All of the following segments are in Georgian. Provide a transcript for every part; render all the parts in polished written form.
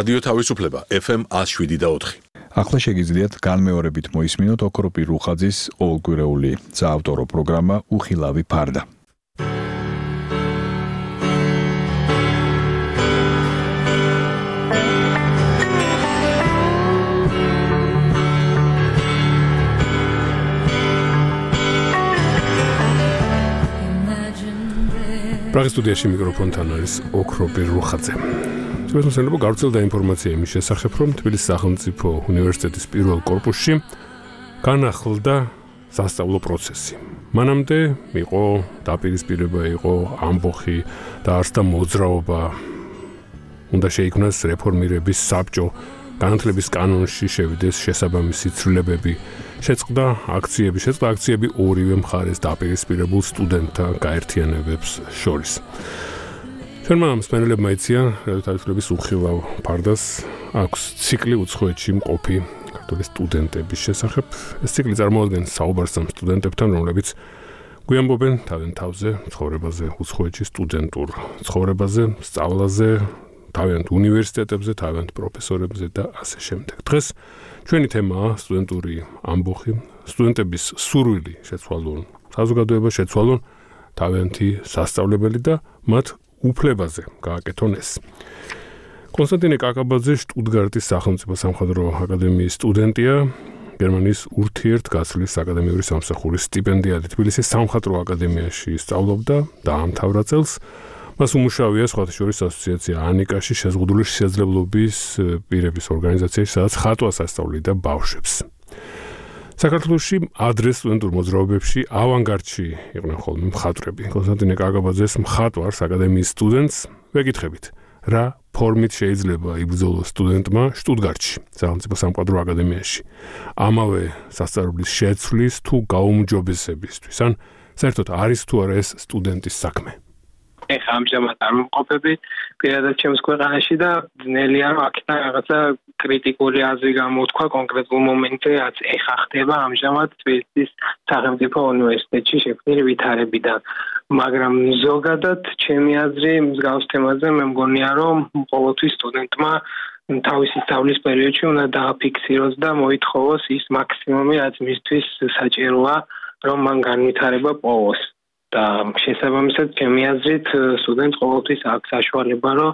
რადიო თავისუფლება FM 107.4. ახლა შეგიძლიათ განმეორებით მოისმინოთ ოქროპირ რუხაძის ყოველკვირეული საავტორო პროგრამა უხილავი ფარდა. პრაღის სტუდიაში მიკროფონთან არის ოქროპირ რუხაძე. Შეიძლება გავრცელდა ინფორმაცია იმის შესახებ, რომ თბილისის სახელმწიფო უნივერსიტეტის პირველ კორპუსში განახლდა სასწავლო პროცესი. მანამდე იყო დაპირისპირება, იყო ამბოხი და არსდა მოძრაობა. უნდა შეიქმნას რეფორმირების საბჭო, განათლების კანონში შევიდეს შესაბამისი ცვლილებები. შეწყდა აქციები ორივე მხარეს დაპირისპირებულ სტუდენტთა გაერთიანებებს შორის. ჩვენმა მსმენელებმა იციან, რადიო თავისუფლების უხილავ ფარდას აქვს ციკლი უცხოეთში მყოფი ქართული სტუდენტების შესახებ. ეს ციკლი წარმოადგენს საუბარს ამ სტუდენტებთან, რომლებიც გვიამბობენ თავენ თავზე ცხოვრებაზე, უცხოეთში სტუდენტურ ცხოვრებაზე, სწავლაზე, თავიანთ უნივერსიტეტებზე, თავიანთ პროფესორებზე და ასე შემდეგ. დღეს ჩვენი თემაა სტუდენტური ამბოხი, სტუდენტების სურვილი შეცვალონ საზოგადოებას, შეცვალონ თავიანთი სასწავლებელი და მათ უფლებაზე გააკეთონ ეს. კონსტანტინე კაკაბაძე შტუტგარტის სახელმწიფო სამხატვრო აკადემიის სტუდენტია, გერმანიის ურთიერთგაცვლის აკადემიური სამსახურის სტიპენდიატი თბილისის სამხატვრო აკადემიაში სწავლობდა და ამთავრა წელს. მას უმუშავია სხვათა შორის ასოციაცია ანიკაში შეზღუდული შესაძლებლობის პირების ორგანიზაციაში, სადაც ხატვას ასწავლიდა ბავშვებს. საქართველოში ადრე სტუდენტურ მოძრაობებში ავანგარდში იყვნენ ხოლმე მხატვრები. კონსტანტინე კაკაბაძეს მხატვარს აკადემიის სტუდენტს ვეკითხებით, რა ფორმით შეიძლება იბრძოლოს სტუდენტმა შტუტგარტში, სახელმწიფო სამხატვრო აკადემიაში, ამავე სასწავლებლის შეცვლის თუ გაუმჯობესებისთვის, ან საერთოდ არის თუ არა ეს სტუდენტის საქმე. ეხლა ამჟამად არ მომყოფები პირადად ჩემს ქვეყანაში და ძნელია რომ აქედან რაღაცა კრიტიკული აზრი გამოთქვა კონკრეტულ მომენტზე, რაც ეხა ხდება ამჟამად თბილისის სახელმწიფო უნივერსიტეტში შექმნილი ვითარებიდან. მაგრამ ზოგადად ჩემი აზრი მსგავს თემაზე მე მგონია რომ ყოველთვის სტუდენტმა თავისი სწავლის პერიოდში უნდა დააფიქსიროს და მოითხოვოს ის მაქსიმუმი, რაც მისთვის საჭიროა, რომ მან განვითარება პოვოს. და შესაბამისად ჩემი აზრით სტუდენტს ყოველთვის აქვს საშუალება რომ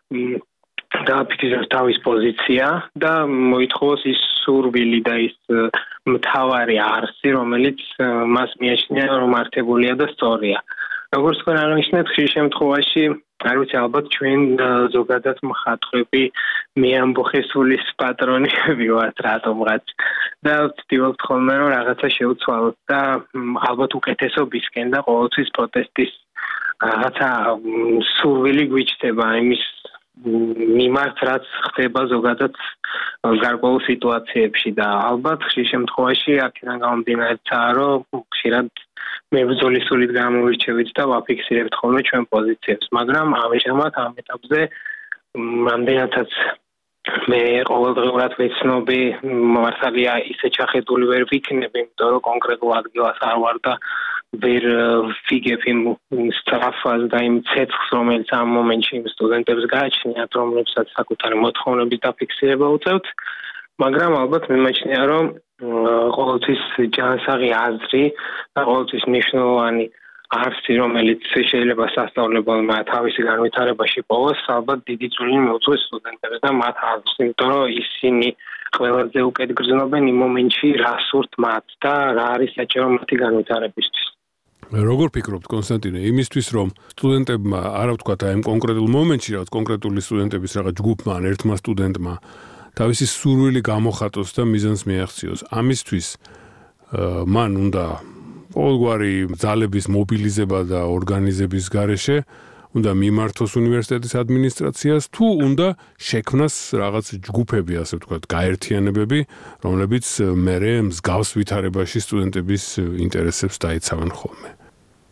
დააფიქსიროს თავის პოზიცია და მოითხოვოს ის სურვილი და ის მთავარი არსი, რომელიც მას მიაჩნია რომ მართებულია და სწორია. როგორც თქვენ აღნიშნეთ, ხშირ შემთხვევაში არ ვიცი, ალბათ ჩვენ ზოგადად მხატვრები მეამბოხესულის პატრონები ვართ რატომღაც და ვცდილობთ ხოლმე რომ რაღაცა შევცვალოთ და ალბათ უკეთესობისკენ და ყოველთვის პროტესტის რაღაცა სურვილი გვიჩნდება იმის მიმართ, რაც ხდება ზოგადად გარკვეულ სიტუაციებში და ალბათ ხშირ შემთხვევაში აქედან გამომდინარეცაა რომ ხშირად მებრძოლის სულით გამოვირჩევით და ვაფიქსირებთ ხოლმე ჩვენ პოზიციებს, მაგრამ ამჟამად ამ ეტაპზე რამდენადაც მე ყოველდღიურად ვეცნობი, მართალია ისე ჩახედული ვერ ვიქნები, იმიტომ რომ კონკრეტულ ადგილას არ ვარ და ვერ ვიგებ იმ სწრაფას და იმ ცეცხლს, რომელიც ამ მომენტში იმ სტუდენტებს გააჩნიათ, რომლებსაც საკუთარი მოთხოვნების დაფიქსირება უწევთ, მაგრამ ალბათ მიმაჩნია, რომ ყოველთვის ჯანსაღი აზრი და ყოველთვის მნიშვნელოვანი არსი, რომელიც შეიძლება სასწავლებელმა თავისი განვითარებაში პოვოს, ალბათ დიდი წვლილი მიუძღვის სტუდენტებს და მათ აზრს, იმიტომ რომ ისინი ყველაზე უკეთ გრძნობენ იმ მომენტში, რა სურთ მათ და რა არის საჭირო მათი განვითარებისთვის. როგორ ფიქრობთ, კონსტანტინე, იმისთვის, რომ სტუდენტებმა არა ვთქვათ აი იმ კონკრეტულ მომენტში, რაღაც კონკრეტული სტუდენტების რაღაც ჯგუფმა ან ერთმა სტუდენტმა თავისი სურვილი გამოხატოს და მიზანს მიაღწიოს. ამისთვის მან უნდა ყოველგვარი ძალების მობილიზება და ორგანიზების გარეშე უნდა მიმართოს უნივერსიტეტის ადმინისტრაციას, თუ უნდა შექმნას რაღაც ჯგუფები, ასე ვთქვათ, გაერთიანებები, რომლებიც მერე მსგავს ვითარებაში სტუდენტების ინტერესებს დაიცავენ ხოლმე.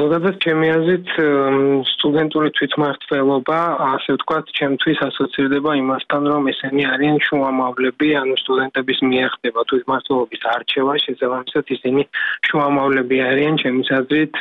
ზოგადად ჩემი აზრით სტუდენტური თვითმმართველობა, ასე ვთქვათ, ჩემთვის ასოცირდება იმასთან, რომ ესენი არიან შუამავლები, ანუ სტუდენტების მიერ ხდება თვითმმართველობის არჩევა, შესაბამისად ისინი შუამავლები არიან ჩემი აზრით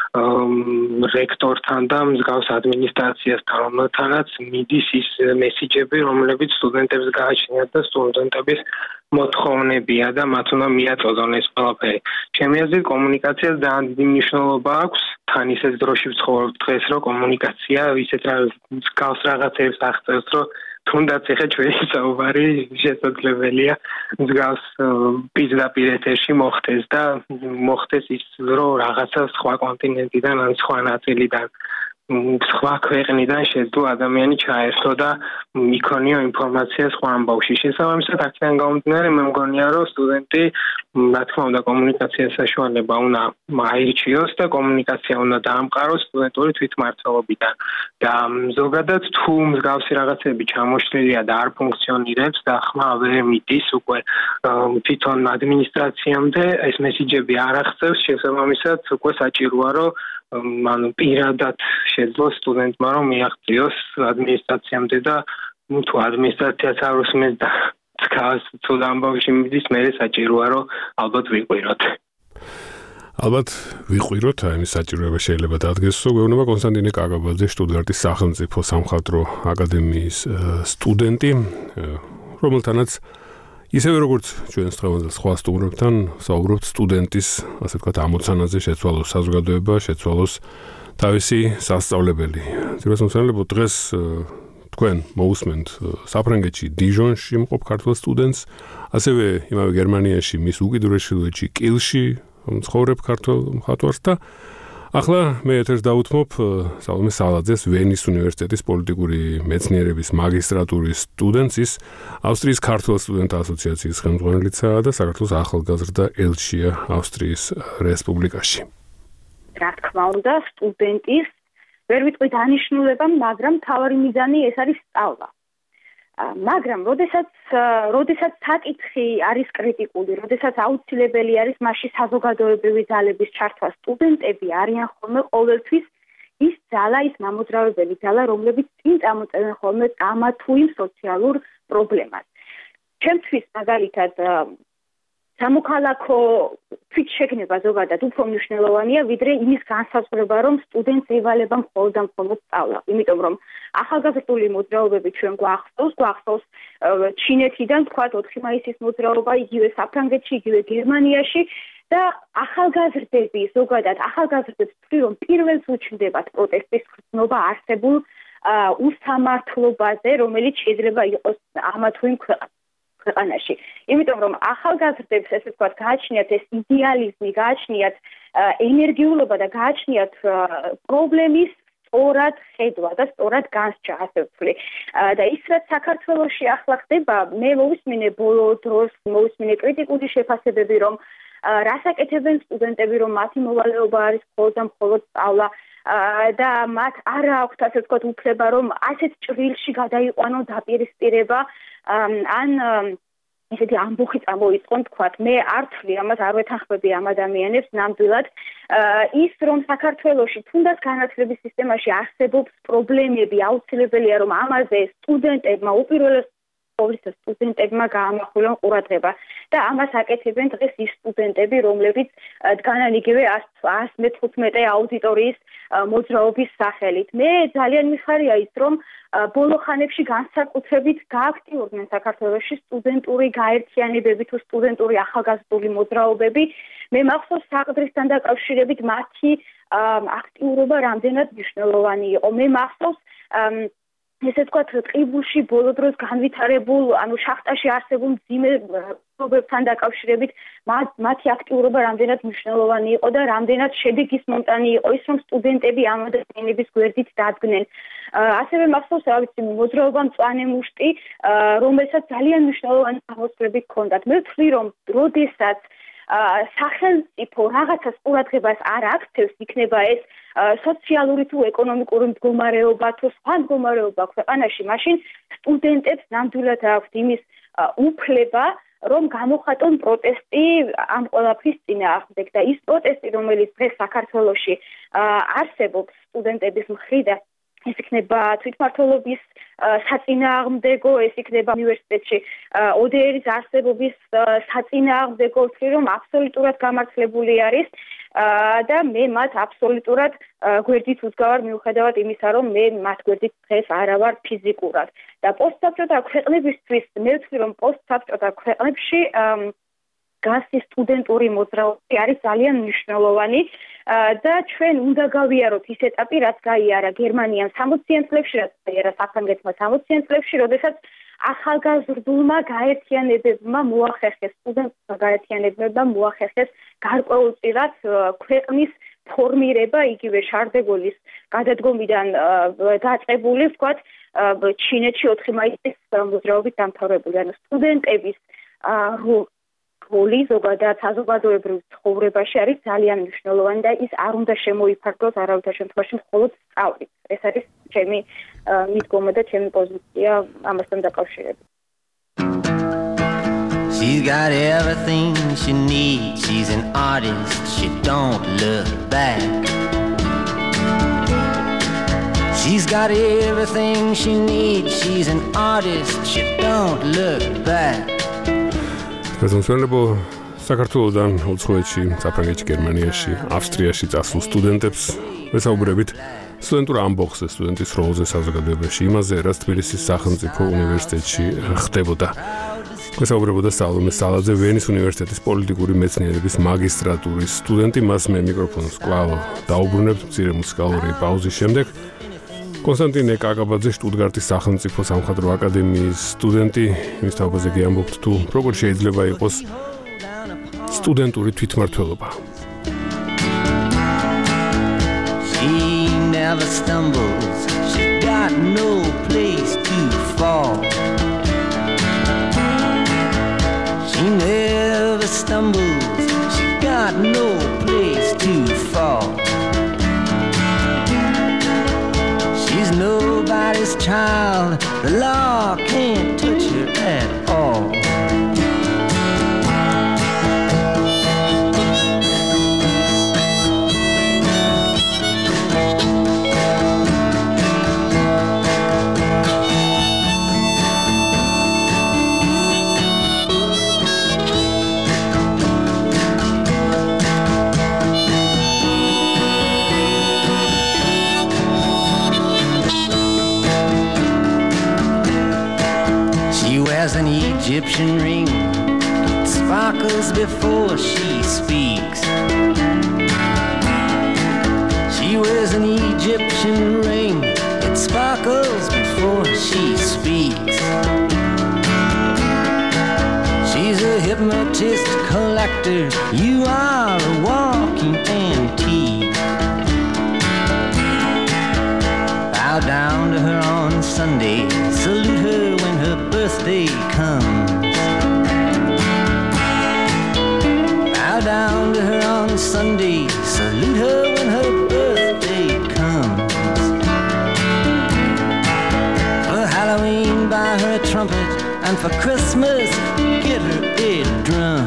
რექტორთან და მსგავს ადმინისტრაციასთან, რომელთანაც მიდის ის მესიჯები, რომლებიც სტუდენტებს გააჩნიათ და სტუდენტების მოთხოვნებია და მათ უნდა მიაწოდონ ეს ყველაფერი. ჩემი აზრით კომუნიკაციას ძალიან დიდი მნიშვნელობა აქვს. თან ისეთ დროში ვცხოვრობთ დღეს, რომ კომუნიკაცია ისეთ გავს რაღაცებს აღწევს, რომ თუნდაც ეხა ჩვენი საუბარი შესაძლებელია მსგავს პირდაპირ ეთერში მოხდეს და მოხდეს ის, რომ რაღაცა სხვა კონტინენტიდან ან სხვა ნაწილიდან სხვა ქვეყნიდან შეძლო ადამიანი ჩაერთო და იქონიო ინფორმაცია სხვა ამბავში. შესაბამისად, აქედან გამომდინარე, მე მგონია, რომ სტუდენტი, რა თქმა უნდა, კომუნიკაციას საშუალება უნდა აირჩიოს და კომუნიკაცია უნდა დაამყაროს სტუდენტური თვითმმართველობიდან. და ზოგადად, თუ მსგავსი რაღაცები ჩამოშლილია და არ ფუნქციონირებს და ხმა ვერ მიდის უკვე თვითონ ადმინისტრაციამდე, ეს მესიჯები არ აღწევს, შესაბამისად, უკვე საჭიროა, რომ ანუ პირადად შეძლოს სტუდენტმა რომ მიაღწიოს ადმინისტრაციამდე და თუ ადმინისტრაციაც არ უსმენს და თუ ამბავში მიდის, მე საჭიროა რომ ალბათ ვიყვიროთ. ალბათ ვიყვიროთ, აი ეს საჭიროება შეიძლება დადგეს. გვეუბნება კონსტანტინე კაკაბაძე, შტუტგარტის სახელმწიფო სამხატვრო აკადემიის სტუდენტი, რომელთანაც ისევე როგორც ჩვენს დღევანდელ სხვა სტუმრებთან საუბრობთ სტუდენტის, ასე ვთქვათ, ამოცანაზე, შეცვალოს საზოგადოება, შეცვალოს თავისი სასწავლებელი. ძირას მომსწავლებლო დღეს თქვენ მოусმენთ საფრანგეთში, დიჟონში მყოფ ქართველ სტუდენტს, ასევე იმავე გერმანიაში, მის უკიდურესში კილში მცხოვრებ ქართველ მხატვარს და ახლა მე ეთერს დავუთმობ სალომე სალაძეს, ვენის უნივერსიტეტის პოლიტიკური მეცნიერების მაგისტრატურის სტუდენტს, ის ავსტრიის ქართველ სტუდენტთა ასოციაციის ხელმძღვანელიცაა და საქართველოს ახალგაზრდა ელჩია ავსტრიის რესპუბლიკაში. რა თქმა უნდა, სტუდენტის ვერ ვიტყვი დანიშნულება, მაგრამ მთავარი მიზანი ეს არის სწავლა. მაგრამ როდესაც საკითხი არის კრიტიკული, როდესაც აუცილებელი არის მასში საზოგადოებრივი ძალების ჩართვა, სტუდენტები არიან ხოლმე ყოველთვის ის ძალა, ის მამოძრავებელი ძალა, რომლებიც წინ წამოწევენ ხოლმე ამა თუ იმ სოციალურ პრობლემას. ჩემთვის მაგალითად სამოქალაქო თვითშეგნება ზოგადად უფრო მნიშვნელოვანია, ვიდრე იმის განსაზღვრება, რომ სტუდენტს ევალება მხოლოდ და მხოლოდ სწავლა. იმიტომ რომ ახალგაზრდული მოძრაობები ჩვენ გვახსოვს ჩინეთიდან, თქვათ 4 მაისის მოძრაობა, იგივე საფრანგეთში, იგივე გერმანიაში და ახალგაზრდები ზოგადად ახალგაზრდებს ვთქვი, რომ პირველს უჩნდებათ პროტესტის გრძნობა არსებულ უსამართლობაზე, რომელიც შეიძლება იყოს ამა თუ იმ ქვეყანაში. იმიტომ რომ ახალგაზრდებს, ესე ვთქვათ, გააჩნიათ ეს იდეალიზმი, გააჩნიათ ენერგიულობა და გააჩნიათ პრობლემის სწორად ხედვა და სწორად განსჯა, ასე ვთვლი. და ის რაც საქართველოში ახლა ხდება, მე მოვისმინე ბოლო დროს, მოვისმინე კრიტიკული შეფასებები, რომ რასაკეთებენ სტუდენტები, რომ მათი მოვალეობა არის მხოლოდ და მხოლოდ სწავლა და მათ არ აქვთ, ასე ვთქვათ, უფლება, რომ ასეთ ჭრილში გადაიყვანონ დაპირისპირება ან ესეთი ამბოხი წამოიწყონ, თქვათ, მე არ ვთვლი ამას, არ ვეთანხმები ამ ადამიანებს ნამდვილად. ის რომ საქართველოში თუნდაც განათლების სისტემაში არსებობს პრობლემები, აუცილებელია რომ ამაზე სტუდენტებმა უპირველეს ყოვლისა სტუდენტებმა გაამახვილონ ყურადღება და ამას აკეთებენ დღეს ის სტუდენტები, რომლებიც დგანან იგივე 115 აუდიტორიის მოძრაობის სახელით. მე ძალიან მიხარია ის, რომ ბოლო ხანებში განსაკუთრებით გააქტიურდნენ საქართველოში სტუდენტური გაერთიანებები თუ სტუდენტური ახალგაზრდული მოძრაობები. მე მახსოვს საყდრისთან დაკავშირებით მათი აქტიურობა რამდენად მნიშვნელოვანი იყო. მე მახსოვს ესე ვთქვათ, ყიბულში ბოლო დროს განვითარებულ, ანუ შახტაში არსებულ მძიმე პრობლემებთან დაკავშირებით მათი აქტიურობა რამდენად მნიშვნელოვანი იყო და რამდენად შედეგის მომტანი იყო ის, რომ სტუდენტები ამ ადამიანების გვერდით დადგნენ. ასევე მახსოვს, რა ვიცი, მოძრაობა მწვანე მუშტი, რომელსაც ძალიან მნიშვნელოვანი გამოსვლები ჰქონდათ. მე ვთვლი, რომ როდესაც სახელმწიფო რაღაცას ყურადღებას არ აქცევს, იქნება ეს სოციალური თუ ეკონომიკური მდგომარეობა თუ სხვა მდგომარეობა ქვეყანაში, მაშინ სტუდენტებს ნამდვილად აქვთ იმის უფლება, რომ გამოხატონ პროტესტი ამ ყველაფრის წინააღმდეგ და ის პროტესტი, რომელიც დღეს საქართველოში არსებობს სტუდენტების მხრიდან, ეს იქნება თვითმმართველობის საწინააღმდეგო, ეს იქნება უნივერსიტეტში ODR-ის არსებობის საწინააღმდეგო, რომ აბსოლუტურად გამართლებული არის და მე მათ აბსოლუტურად გვერდით ვუდგავარ მიუხედავად იმისა, რომ მე მათ გვერდით დღეს არა ვარ ფიზიკურად. და პოსტსაბჭოთა ქვეყნებისთვის მე ვთვლი, რომ პოსტსაბჭოთა ქვეყნებში გასი სტუდენტური მოძრაობა არის ძალიან მნიშვნელოვანი და ჩვენ უნდა გავიაროთ ის ეტაპი, რაც გაიარა გერმანიამ 60-იან წლებში, რაც გაიარა საფრანგეთმა 60-იან წლებში, როდესაც ახალგაზრდულმა გაერთიანებებმა მოახერხეს სტუდენტთა გაერთიანებებმა მოახერხეს გარკვეულწილად ქვეყნის ფორმირება, იგივე შარდ-დე-გოლის გადადგომიდან დაწყებული, ვთქვათ, ჩინეთში 4 მაისის მოძრაობით დამთავრებული, ანუ სტუდენტების როლი ზოგადად საზოგადოებრივ ცხოვრებაში არის ძალიან მნიშვნელოვანი და ის არ უნდა შემოიფარგლოს არავითარ შემთხვევაში მხოლოდ სწავლით. ეს არის ჩემი მიდგომა და ჩემი პოზიცია ამასთან დაკავშირებით. She's got everything she needs. She's an artist. She don't look back. She's got everything she needs. She's an artist. She don't look back. Prezentujemo საქართველოდან უცხოეთში, საფრანგეთში, გერმანიაში, ავსტრიაში წასულ სტუდენტებს ვესაუბრებით სტუდენტურ ამბოხზე, სტუდენტის როლზე საზოგადოებაში, იმაზე, რაც თბილისის სახელმწიფო უნივერსიტეტში ხდებოდა. ვესაუბრებოდა სალომე სალაძე, ვენის უნივერსიტეტის პოლიტიკური მეცნიერების მაგისტრატურის სტუდენტი, მას მე მიკროფონს კვლავ დაუბრუნებთ მცირე მუსიკალური პაუზის შემდეგ. კონსტანტინე კაკაბაძე, შტუტგარტის სახელმწიფო სამხატვრო აკადემიის სტუდენტი, მის თაობაზე გიამბობთ თუ როგორ შეიძლება იყოს სტუდენტური თვითმმართველობა. She never stumbles. She got no place to fall. She never stumbles. She got no place to fall. She's nobody's child. The law can't touch her at all. An Egyptian ring, it sparkles before she speaks. She wears an Egyptian ring, it sparkles before she speaks. She's a hypnotist collector, you are a walking antique. Bow down to her on Sunday, salute her when her birthday comes. Bow down to her on Sunday, salute her when her birthday comes. For Halloween buy her a trumpet, and for Christmas get her a drum.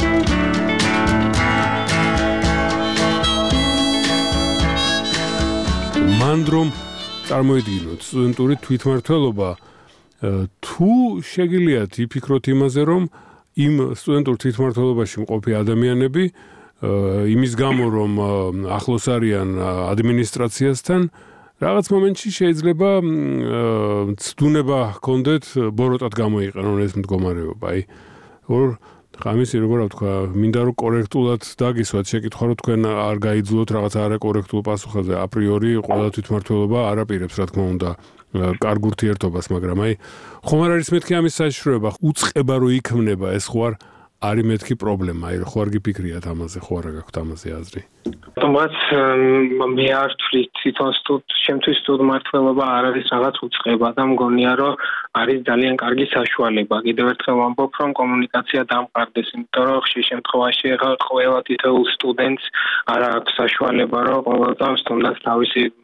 მანდრომ წარმოიდგინოთ სტუდენტური თვითმმართველობა თუ შეგიძლიათ იფიქროთ იმაზე, რომ იმ სტუდენტურ თვითმმართველობაში მყოფი ადამიანები იმის გამო, რომ ახლოს არიან ადმინისტრაციასთან, რაღაც მომენტში შეიძლება ცდუნება ჰქონდეთ ბოროტად გამოიყენონ ეს მდგომარეობა. აი, ხამისი როგორ ვთქვა, მინდა რომ კორექტულად დაგისვათ შეკითხვა, რომ თქვენ არ გაიძულოთ რაღაც არაკორექტულ პასუხებზე. აპრიორი ყველა თვითმმართველობა არ აპირებს, რა თქმა უნდა, კარგ ურთიერთობას, მაგრამ აი, ხომ არ არის მეთქი ამის საშიშროება, უწყება რო იქმნება, ეს ხო არის მეთქი პრობლემა, აი, ხო არ გიფიქრიათ ამაზე, ხო არა გაქვთ ამაზე აზრი? თუმცა მე არ ვთვლი თვითონ შემთხვევით სტუდენტმმართველობა არ არის რაღაც უწყება და მგონია, რომ არის ძალიან კარგი საშუალება. კიდევ ერთხელ ვამბობ, რომ კომუნიკაცია დამყარდეს, იმიტომ რომ ხშირ შემთხვევაში ყველა თითოეულ სტუდენტს არ აქვს საშუალება, რომ ყოველდღე თუნდაც თავისი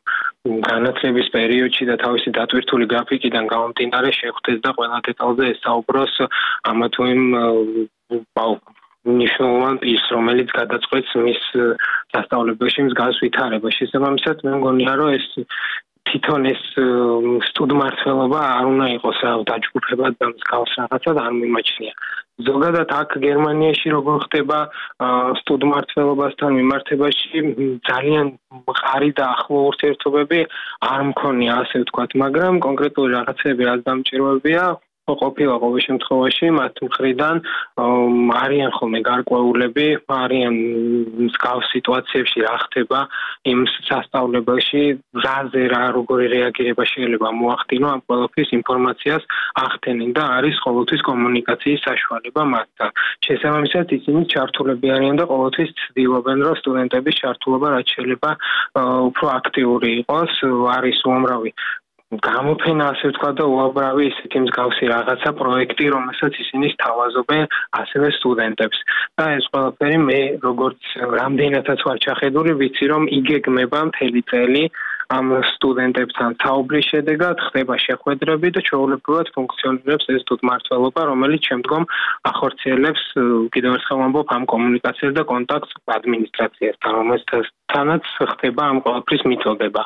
განათლების პერიოდში და თავისი დატვირთული გრაფიკიდან გამომდინარე შეხვდეს და ყველა დეტალზე ესაუბროს ამა თუ იმ მნიშვნელოვან პირს, რომელიც გადაწყვეტს მის სასწავლებელში მსგავს ვითარებას. შესაბამისად, მე მგონია, რომ ეს თვითონ ეს სტუდმმართველობა არ უნდა იყოს დაჯგუფებად და მსგავს რაღაცად არ მიმაჩნია. ზოგადად აქ გერმანიაში როგორ ხდება სტუდმმართველობასთან მიმართებაში ძალიან მყარი და ახლო ურთიერთობები არ მქონია, ასე ვთქვათ, მაგრამ კონკრეტული რაღაცები რაც დამჭირვებია ყოფილა ყოველ შემთხვევაში მათ მხრიდან არიან ხოლმე გარკვეულები, არიან მსგავს სიტუაციებში რა ხდება იმ სასწავლებელში, რაზე რა როგორი რეაგირება შეიძლება მოახდინო ამ ყველაფრის ინფორმაციას ახდენენ და არის ყოველთვის კომუნიკაციის საშუალება მათთან. შესაბამისად ისინი ჩართულები არიან და ყოველთვის ცდილობენ რომ სტუდენტების ჩართულობა რაც შეიძლება უფრო აქტიური იყოს, არის უამრავი გამოფენა ასე ვთქვა და უამრავი ისეთი მსგავსი რაღაცა პროექტი, რომელსაც ისინი სთავაზობენ ასევე სტუდენტებს. და ეს ყველაფერი მე როგორც რამდენადაც ვარ ჩახედული, ვიცი რომ იგეგმება მთელი წელი ამ სტუდენტებთან საუბრის შედეგად ხდება შეხვედრები და ჩვეულებრივად ფუნქციონირებს ეს სტუდმმართველობა, რომელიც შემდგომ ახორციელებს კიდევ ერთხელ ვამბობ ამ კომუნიკაციას და კონტაქტს ადმინისტრაციასთან, რომელთანაც ხდება ამ ყველაფრის მიწოდება.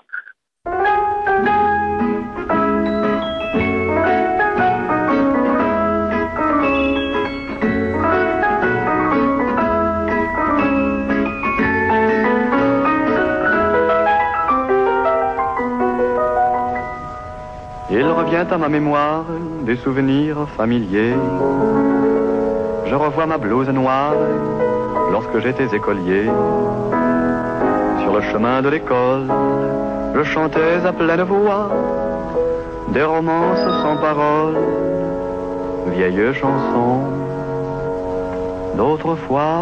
Il revient à ma mémoire des souvenirs familiers. Je revois ma blouse noire lorsque j'étais écolier. Sur le chemin de l'école, je chantais à pleine voix des romances sans paroles, vieilles chansons d'autrefois.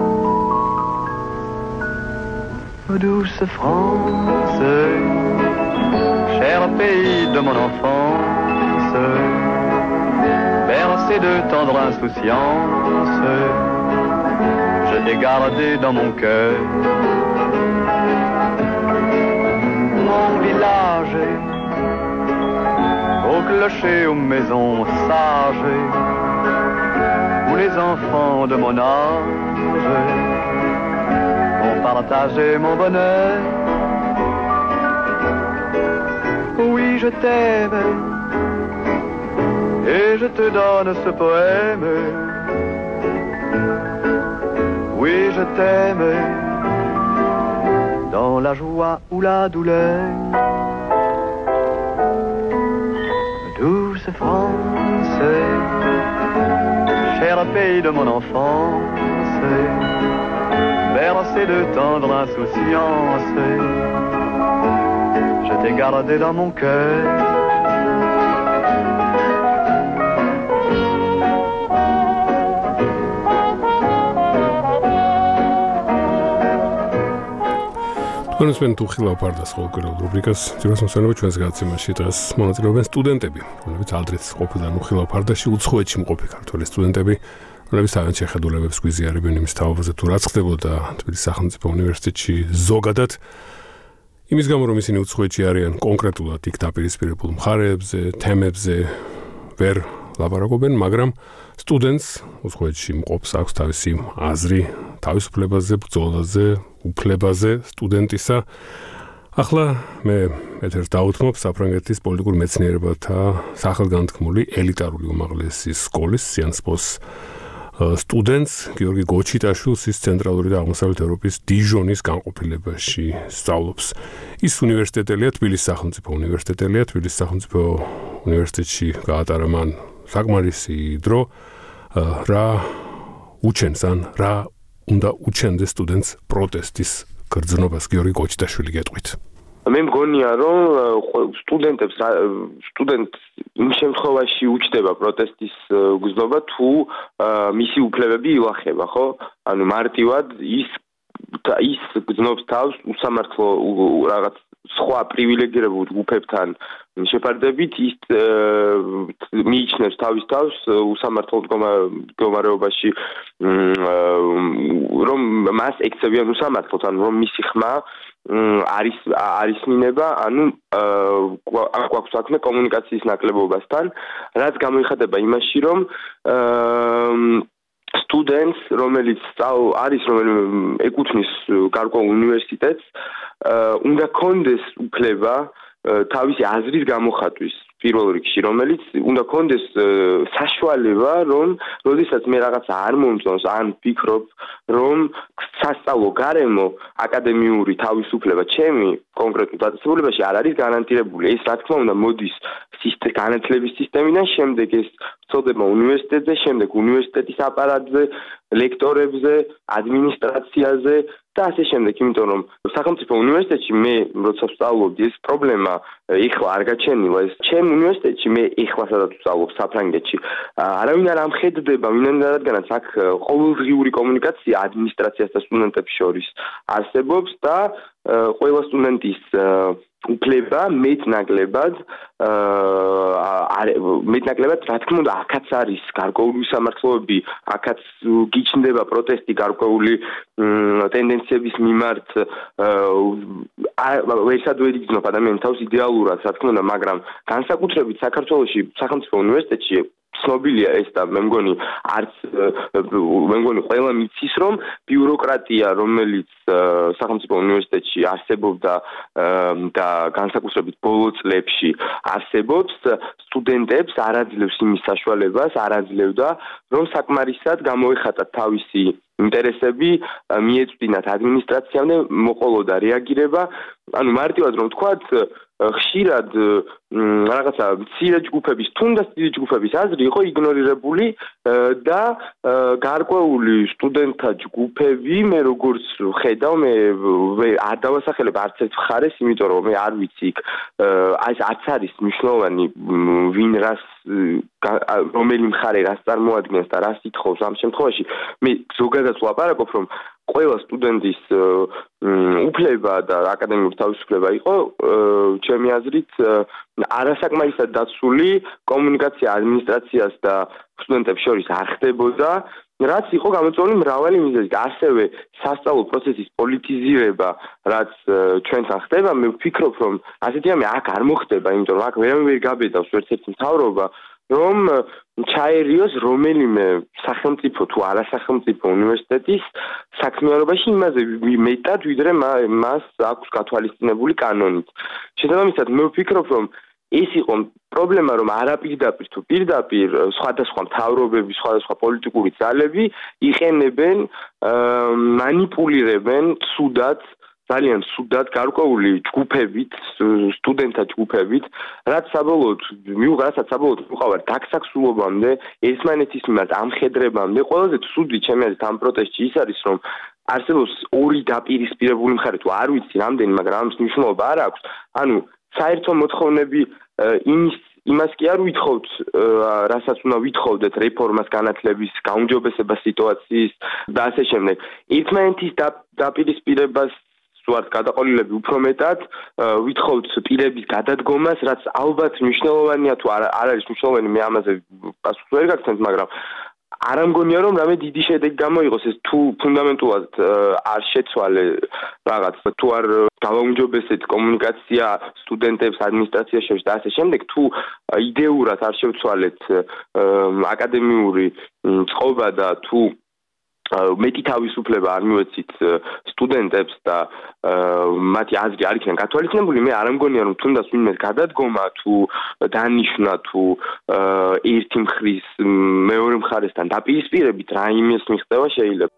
Douce France, cher pays de mon enfance, bercé de tendre insouciance, je t'ai gardé dans mon cœur. Mon village, aux clochers, aux maisons sages, où les enfants de mon âge ont partagé mon bonheur. Oui, je t'aime et je te donne ce poème. Oui, je t'aime dans la joie ou la douleur. Douce France, cher pays de mon enfance, bercé de tendre insouciance, je t'ai gardé dans mon cœur. თქვენ თუ ხილავფარდას ყოველკვირეულ რუბრიკას ძირას მოსვენება ჩვენს გაცემაში დღეს მონაწილეობენ სტუდენტები, რომლებიც ადრეც ყოფილან ხილავფარდაში უცხოეთში მყოფი ქართველი სტუდენტები, რომლებიც თავიანთ შეხედულებებს გვიზიარებენ იმის თაობაზე თუ რაც ხდებოდა თბილისის სახელმწიფო უნივერსიტეტში ზოგადად. იმის გამო რომ ისინი უცხოეთში არიან კონკრეტულად იქ დაპირისპირებულ მხარეებზე, თემებზე ვერ ლაპარაკობენ, მაგრამ სტუდენტს უცხოეთში მყოფს აქვს თავისი აზრი, თავისუფლებაზე, ბრძოლაზე, უფლებაზე სტუდენტისა. ახლა მე ეთერს დავუთმობ საფრანგეთის პოლიტიკურ მეცნიერებათა სახელგანთქმული ელიტარული უმაღლესი სკოლის სიანსპოს სტუდენტს გიორგი გოჩიტაშვილს, ის ცენტრალური და აღმოსავლეთ ევროპის დიჟონის განყოფილებაში სწავლობს. ის უნივერსიტეტელია, თბილისის სახელმწიფო უნივერსიტეტელია, თბილისის სახელმწიფო უნივერსიტეტში გაატარა მან საკმარისი დრო, რა უჩენს ან რა უნდა უჩენდეს სტუდენტს პროტესტის გრძნობას. გიორგი გოჩიტაშვილი გეტყვით. მე მგონია რომ სტუდენტებს იმ შემთხვევაში უჩნდება პროტესტის გრძნობა თუ მისი უფლებები ილახება, ხო? ანუ მარტივად ის გრძნობს თავს უსამართლო რაღაც სხვა პრივილეგირებულ ჯგუფებთან შეფარდებით ის მიიჩნევს თავის თავს უსამართლო მდგომარეობაში რომ მას ექცევიან უსამართლოდ ანუ რომ მისი ხმა არის მინება ანუ აქვს საქმე კომუნიკაციის ნაკლებობასთან რაც გამოიხატება იმაში რომ სტუდენტს რომელიც არის რომელიმე ეკუთვნის გარკვეულ უნივერსიტეტს უნდა კონდეს უფლება თავისი აზრის გამოხატვის პირველ რიგში რომელიც უნდა კონდეს საშუალება რომ როდესაც მე რაღაცა არ მომწონს ან ვფიქრობ რომ სასწავლო გარემო აკადემიური თავისუფლება ჩემი კონკრეტულ დაწესებულებაში არ არის გარანტირებული ეს რა თქმა უნდა მოდის განათლების სისტემიდან შემდეგ ეს წოდება უნივერსიტეტზე შემდეგ უნივერსიტეტის აპარატზე ლექტორებზე ადმინისტრაციაზე და ასე შემდეგ იმიტომ რომ სახელმწიფო უნივერსიტეტში მე როცა ვსწავლობდი ეს პრობლემა ეხლა არ გაჩენილა ეს ჩემ უნივერსიტეტში მე ეხლა სადაც ვსწავლობ საფრანგეთში არავინ არ ამხედდება ვინმე აქ ყოველდღიური კომუნიკაცია ადმინისტრაციას და სტუდენტებს შორის არსებობს და ყველა სტუდენტის უფლება მეტნაკლებად რა თქმა უნდა აქაც არის გარკვეული სამართლოები აქაც გიჩნდება პროტესტი გარკვეული ტენდენციების მიმართ ვერსად ვერ იგრძნობს ადამიანის თავს იდეალურად რა თქმა უნდა მაგრამ განსაკუთრებით საქართველოში სახელმწიფო უნივერსიტეტში ცნობილია ეს და მე მგონი ყველა მიცის რომ ბიუროკრატია რომელიც სახელმწიფო უნივერსიტეტში არსებობდა და განსაკუთრებით ბოლო წლებში არსებობს სტუდენტებს არ აძლევს იმის საშუალებას არ აძლევდა რომ საკმარისად გამოეხატათ თავისი ინტერესები მიეწვდინათ ადმინისტრაციამდე მოყოლოდა რეაგირება ანუ მარტივად რომ ვთქვათ ხშირად რაღაცა მცირე ჯგუფების თუნდაც დიდი ჯგუფების აზრი იყო იგნორირებული და გარკვეული სტუდენტთა ჯგუფები მე როგორც ხედავ მე არ დავასახელებ არც ერთ მხარეს იმიტომ რომ მე არ ვიცი ეს არც არის მნიშვნელოვანი ვინ რას რომელი მხარე რას წარმოადგენს და რას ითხოვს ამ შემთხვევაში მე ზოგადად ვლაპარაკობ რომ ყველა სტუდენტის უფლება და აკადემიური თავისუფლება იყო ჩემი აზრით არასაკმარისად დაცული კომუნიკაცია ადმინისტრაციას და სტუდენტებს შორის არ ხდებოდა რაც იყო გამოწვეული მრავალი მიზეზით ასევე სასწავლო პროცესის პოლიტიზირება რაც ჩვენთან ხდება მე ვფიქრობ რომ ასეთი რამე აქ არ მოხდება იმიტომ რომ აქ ვერ გაბედავს ერთ-ერთი მთავრობა რომ ჩაერიოს რომელიმე სახელმწიფო თუ არასახელმწიფო უნივერსიტეტის საქმიანობაში იმაზე მეტად ვიდრე მას აქვს გათვალისწინებული კანონით. შესაბამისად მე ვფიქრობ რომ ეს იყო პრობლემა რომ არაპირდაპირ თუ პირდაპირ სხვადასხვა მთავრობები, სხვადასხვა პოლიტიკური ძალები იყენებენ, მანიპულირებენ ძალიან ცუდად გარკვეული ჯგუფებით, სტუდენტთა ჯგუფებით, რაც საბოლოოდ მივყავართ დაქსაქსულობამდე, ერთმანეთის მიმართ ამხედრებამდე, ყველაზე ცუდი ჩემი აზრით ამ პროტესტში ის არის, რომ არსებობს ორი დაპირისპირებული მხარე, თუ არ ვიცი რამდენი, მაგრამ ამის მნიშვნელობა არ აქვს. ანუ საერთო მოთხოვნები იმას კი არ ვითხოვთ, რასაც უნდა ვითხოვდეთ რეფორმას განათლების, გაუმჯობესებას სიტუაციის და ასე შემდეგ. ერთმანეთის დაპირისპირებას ვართ გადაყოლილები უფრო მეტად ვითხოვთ პირების გადადგომას, რაც ალბათ მნიშვნელოვანია თუ არ არის მნიშვნელოვანი, მე ამაზე პასუხს ვერ გაგცემთ, მაგრამ არ ამგონია რომ რამე დიდი შედეგი გამოიღოს ეს თუ ფუნდამენტურად არ შეცვალე რაღაც თუ არ გავაუმჯობესეთ კომუნიკაცია სტუდენტებს ადმინისტრაციაში შორის და ასე შემდეგ თუ იდეურად არ შევცვალეთ აკადემიური წყობა და თუ მეტი თავისუფლება არ მივეცით სტუდენტებს და მათი აზრი არ იქნება გათვალისწინებული მე არ ამგონია რომ თუნდაც ვინმე გადადგომა თუ დანიშნა თუ ერთი მხრის მეორე მხარესთან დაპირისპირებით რაიმეს მიღწევა შეიძლება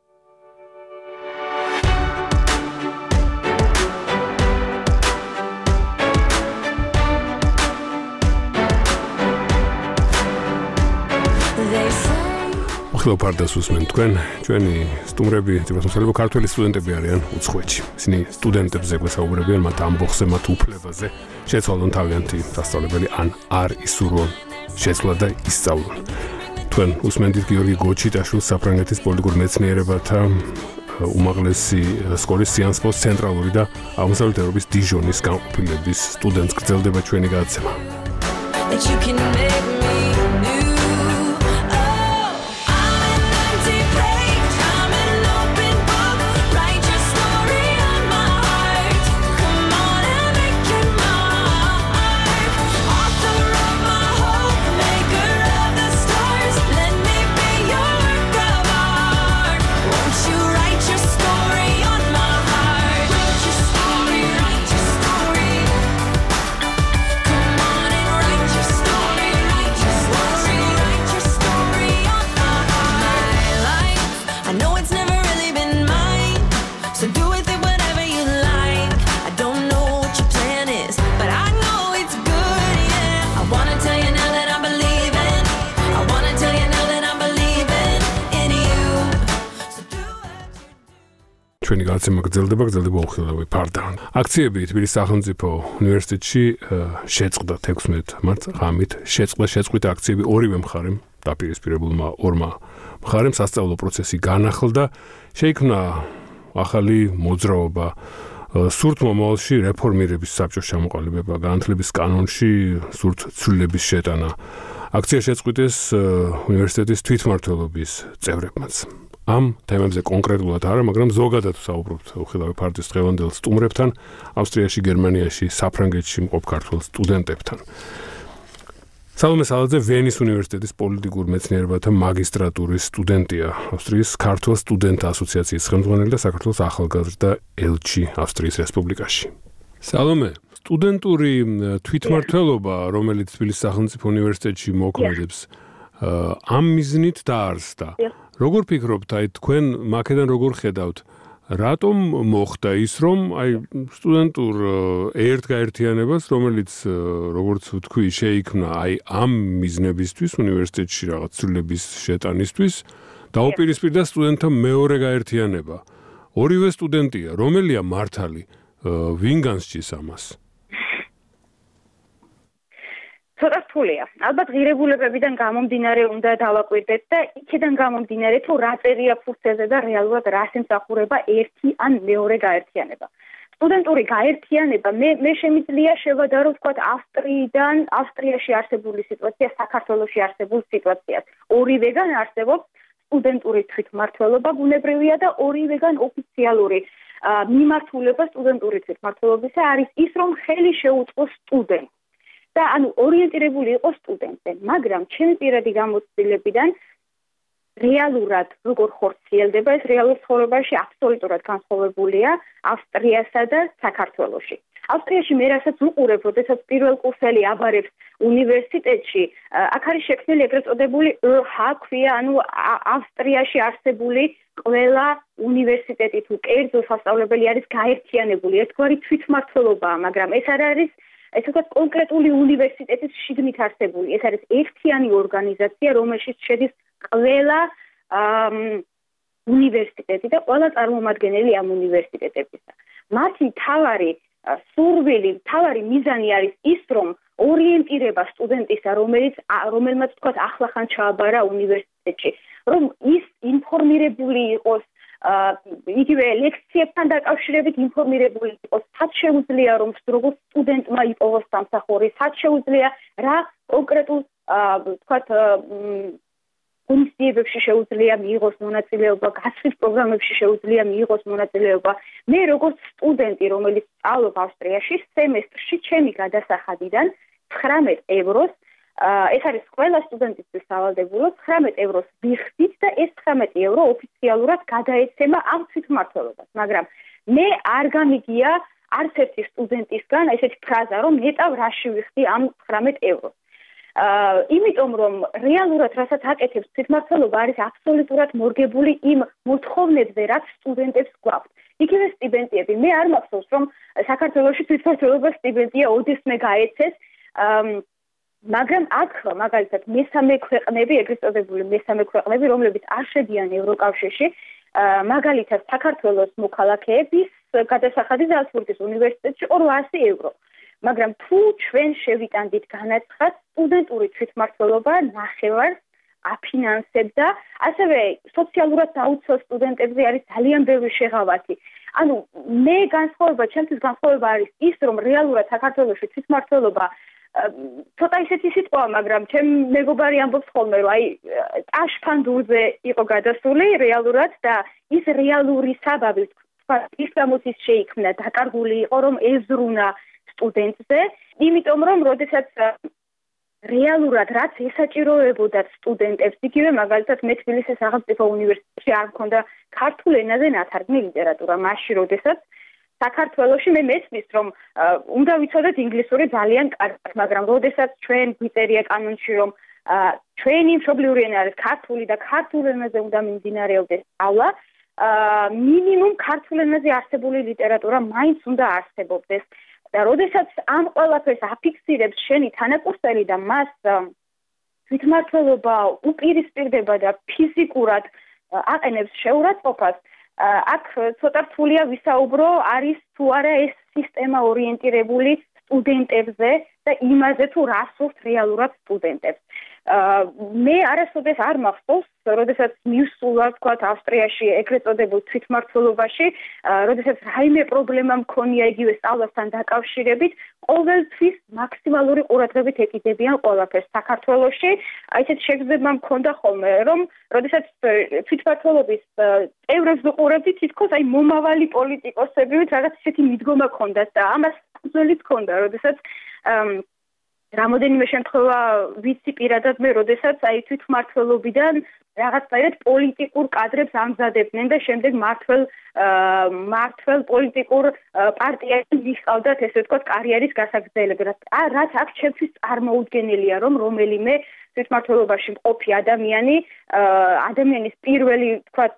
ხლოფარდას უსმენ თქვენ ჩვენი სტუმრები თვითონ ქართველი სტუდენტები არიან უცხოეთში ისინი სტუდენტებზე გვესაუბრებიან მათ ამბოხზე მათ უფლებაზე შეცვალონ თავიანთი დასწავლებელი ან არ ისურვონ შეცვლა და ისწავლონ თქვენ უსმენთ გიორგი გოჩიტაშვილს საფრანგეთის პოლიტიკურ მეცნიერებათა უმაღლესი სკოლის სიანსფოს ცენტრალური და აღმოსავლეთ ევროპის დიჟონის განყოფილების სტუდენტს გრძელდება ჩვენი გადაცემა. ჩვენი გადაცემა გრძელდება უხილავი ფარდან. აქციები თბილისის სახელმწიფო უნივერსიტეტში შეწყდა 16 მარტს ღამით. შეწყდა აქციები ორივე მხარემ, დაპირისპირებულმა ორმა მხარემ სასწავლო პროცესი განახლდა, შეიქმნა ახალი მოძრაობა სურთ მომავალში რეფორმირების საბჭოს ჩამოყალიბება, განათლების კანონში სურთ ცვლილების შეტანა. აქცია შეწყვიტეს უნივერსიტეტის თვითმმართველობის წევრებმაც. ამ თემებზე კონკრეტულად არა, მაგრამ ზოგადად ვსაუბრობთ უხილავი ფარდის დღევანდელ სტუმრებთან, ავსტრიაში, გერმანიაში, საფრანგეთში მყოფ ქართველ სტუდენტებთან. სალომე სალაძე ვენის უნივერსიტეტის პოლიტიკურ მეცნიერებათა მაგისტრატურის სტუდენტია, ავსტრიის ქართველ სტუდენტთა ასოციაციის ხელმძღვანელი და საქართველოს ახალგაზრდა ელჩი ავსტრიის რესპუბლიკაში. სალომე, სტუდენტური თვითმმართველობა, რომელიც თბილისის სახელმწიფო უნივერსიტეტში მოქმედებს, ამ მიზნით დაარსდა. როგორ ფიქრობთ, თქვენ მაქედან როგორ ხედავთ, რატომ მოხდა ის, რომ სტუდენტურ ერთგაერთიანებას, რომელიც როგორც ვთქვი, შეიქმნა ამ მიზნებისთვის უნივერსიტეტში რაღაც ცვლილების შეტანისთვის, დაუპირისპირდა სტუდენტთა მეორე გაერთიანება. ორივე სტუდენტია, რომელია მართალი, ვინ განსჯის ამას? ცოტა რთულია. ალბათ ღირებულებებიდან გამომდინარე უნდა დავაკვირდეთ და იქიდან გამომდინარე თუ რა წერია ფურცელზე და რეალურად რას ემსახურება ერთი ან მეორე გაერთიანება. სტუდენტური გაერთიანება მე შემიძლია შევადარო ვთქვათ ავსტრიაში არსებული სიტუაცია, საქართველოში არსებულ სიტუაციას. ორივეგან არსებობს სტუდენტური თვითმმართველობა ბუნებრივია და ორივეგან ოფიციალური მიმართულება სტუდენტური თვითმმართველობისა არის ის, რომ ხელი შეუწყოს სტუდენტს. და ორიენტირებული იყოს სტუდენტზე, მაგრამ ჩემი პირადი გამოცდილებიდან რეალურად როგორ ხორციელდება ეს რეალურ ცხოვრებაში აბსოლუტურად განსხვავებულია ავსტრიასა და საქართველოში. ავსტრიაში მე რასაც ვუყურებ, როდესაც პირველ კურსელი აბარებს უნივერსიტეტში, აქ არის შექმნილი ეგრეთ წოდებული ჰაქვია, ავსტრიაში არსებული ყველა უნივერსიტეტი თუ კერძო სასწავლებელი არის გაერთიანებული, ერთგვარი თვითმმართველობაა, მაგრამ ეს არ არის ეს უკვე კონკრეტული უნივერსიტეტის შიგნით არსებული. ეს არის ერთიანი ორგანიზაცია, რომელშიც შედის ყველა უნივერსიტეტი და ყველა წარმომადგენელი ამ უნივერსიტეტებისა. მათი მთავარი მიზანი არის ის, რომ ორიენტირება სტუდენტისა, რომელმაც თქვათ ახლახან ჩააბარა უნივერსიტეტში, რომ ის ინფორმირებული იყოს იგივე ლექციებთან დაკავშირებით ინფორმირებული იყოს, სად შეუძლია რომ როგორც სტუდენტმა იპოვოს სამსახური, სად შეუძლია რა კონკრეტულ თქვათ კომისიებში შეუძლია მიიღოს მონაწილეობა, გასვლის პროგრამებში შეუძლია მიიღოს მონაწილეობა. მე როგორც სტუდენტი, რომელიც სწავლობ ავსტრიაში, სემესტრში ჩემი გადასახადიდან 19 ევროს ეს არის ყველა სტუდენტისთვის სავალდებულო 19 ევროს ვიხდით და ეს 19 евро ოფიციალურად გადაეცემა ამ თვითმმართველობას. მაგრამ მე არ გამიგია არც ერთი სტუდენტისგან ესეთი ფრაზა, რომ ნეტავ რაში ვიხდი ამ 19 ევროს. იმიტომ რომ რეალურად რასაც აკეთებს თვითმმართველობა არის აბსოლუტურად მორგებული იმ მოთხოვნებზე, რაც სტუდენტებს გვაქვს. იგივე სტიპენდიები. მე არ მახსოვს, რომ საქართველოში თვითმმართველობა სტიპენდია ოდესმე გაეცეს. მაგრამ აქ მაგალითად მესამე ქვეყნები, ეგრეთ წოდებული მესამე ქვეყნები, რომლებიც არ შედიან ევროკავშირში, მაგალითად საქართველოს მოქალაქეების გადასახადი ზალცბურგის უნივერსიტეტში 800 евро. მაგრამ თუ ჩვენ შევიტანდით განაცხადს, სტუდენტური თვითმმართველობა ნახევარს აფინანსებდა, ასევე სოციალურად დაუცველ სტუდენტებზე არის ძალიან ბევრი შეღავათი. ანუ მე ჩემთვის განსხვავება არის ის, რომ რეალურად საქართველოში თვითმმართველობა ცოტა ისეთი სიტყვა, მაგრამ ჩემ მეგობარი ამბობს ხოლმე, რომ აი ტაშფანდურზე იყო გადასული რეალურად და ის რეალური საბაბი ის გამოც ის შეიქმნა დაკარგული იყო, რომ ეზრუნა სტუდენტზე, იმიტომ რომ როდესაც რეალურად რაც ესაჭიროებოდა სტუდენტებს, იგივე მაგალითად მე თბილისის სახელმწიფო უნივერსიტეტში არ მქონდა ქართულ ენაზე ნათარგმნი ლიტერატურა, მაშინ როდესაც საქართველოში მე მესმის, რომ უნდა ვიცოდეთ ინგლისური ძალიან კარგად, მაგრამ როდესაც ჩვენ გვიწერია კანონში, რომ ჩვენი მშობლიური ენა არის ქართული და ქართულ ენაზე უნდა მიმდინარეობდეს სწავლა, მინიმუმ ქართულ ენაზე არსებული ლიტერატურა მაინც უნდა არსებობდეს. და როდესაც ამ ყველაფერს აფიქსირებს შენი თანაკურსელი და მას თვითმმართველობა უპირისპირდება და ფიზიკურად აყენებს შეურაცხყოფას, აქ ცოტა რთულია ვისაუბრო, არის თუ არა ეს სისტემა ორიენტირებული სტუდენტებზე და იმაზე თუ რა სურთ რეალურად სტუდენტებს. მე არასოდეს არ მახსოვს, როდესაც მივსულა თქვა ავსტრიაში ეგრეთ წოდებულ თვითმმართველობაში, როდესაც რაიმე პრობლემა მქონია იგივე სწავლასთან დაკავშირებით, ყოველთვის მაქსიმალური ყურადღებით ეკიდებიან ყველაფერს. საქართველოში აი ესეთ შეგრძნება მქონდა ხოლმე, რომ როდესაც თვითმმართველობის წევრებს ვუყურებდი, თითქოს აი მომავალი პოლიტიკოსები რაღაც ისეთი მიდგომა ჰქონდათ და ამას უძველით ჰქონდა, როდესაც რამოდენიმე შემთხვევა ვიცი პირადად მე, როდესაც აი თვითმმართველობიდან რაღაცნაირად პოლიტიკურ კადრებს ამზადებდნენ და შემდეგ მართველ პოლიტიკურ პარტიაში მისყავდათ ესე ვთქვათ კარიერის გასაგრძელება. რაც აქ ჩემთვის წარმოუდგენელია, რომ რომელიმე თვითმმართველობაში მყოფი ადამიანის პირველი ვთქვათ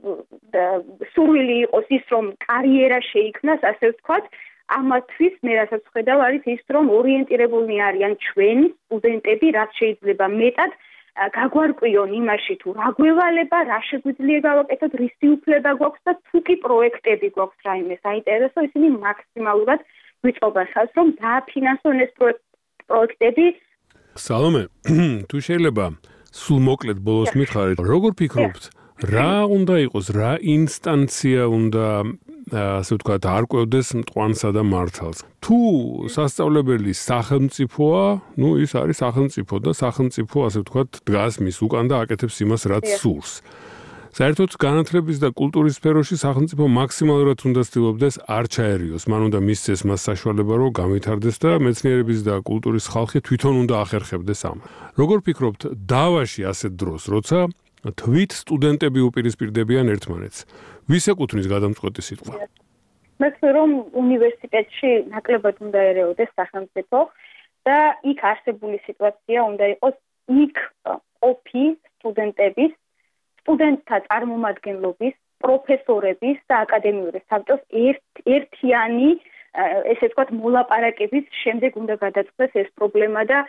სურვილი იყოს ის, რომ კარიერა შეიქმნას, ასე ვთქვათ, ამათვის მე რასაც ხედავ არის ის, რომ ორიენტირებულნი არიან ჩვენი სტუდენტები, რაც შეიძლება მეტად გაგვარკვიონ იმაში, თუ რა გველალება, რა შეგვიძლია გავაკეთოთ, რისი უფლება გვაქვს და თუ კი პროექტები გვაქვს რაიმე საინტერესო, ისინი მაქსიმალურად გვიწყობენ ხელს, რომ დააფინანსონ ეს პროექტები. სალომე, თუ შეიძლება სულ მოკლედ ბოლოს მითხარით, როგორ ფიქრობთ, რა უნდა იყოს, რა ინსტანცია უნდა ასე ვთქვათ, არკვევდეს მტკვანსა და მართალს. თუ სასწავლებელი სახელმწიფოა, ის არის სახელმწიფო და სახელმწიფო, ასე ვთქვათ, დგას მის უკან და აკეთებს იმას, რაც სურს. საერთოდ განათლების და კულტურის სფეროში სახელმწიფო მაქსიმალურად უნდა ცდილობდეს არ ჩაერიოს. მან უნდა მისცეს მას საშუალება, რომ გამვითარდეს და მეცნიერების და კულტურის ხალხი თვითონ უნდა ახერხებდეს ამას. როგორ ფიქრობთ, დავაში ასეთ დროს, როცა თვით სტუდენტები უპირისპირდებიან ერთმანეთს. ვის ეკუთვნის გადამწყვეტი სიტყვა? მე ვფიქრობ, რომ უნივერსიტეტში ნაკლებად უნდა ერეოდეს სახელმწიფო და იქ არსებული სიტუაცია უნდა იყოს იქ ყოფი სტუდენტების, სტუდენტთა წარმომადგენლობის, პროფესორების და აკადემიური საბჭოს ერთიანი ესე ვთქვათ მოლაპარაკების შემდეგ უნდა გადაწყდეს ეს პრობლემა და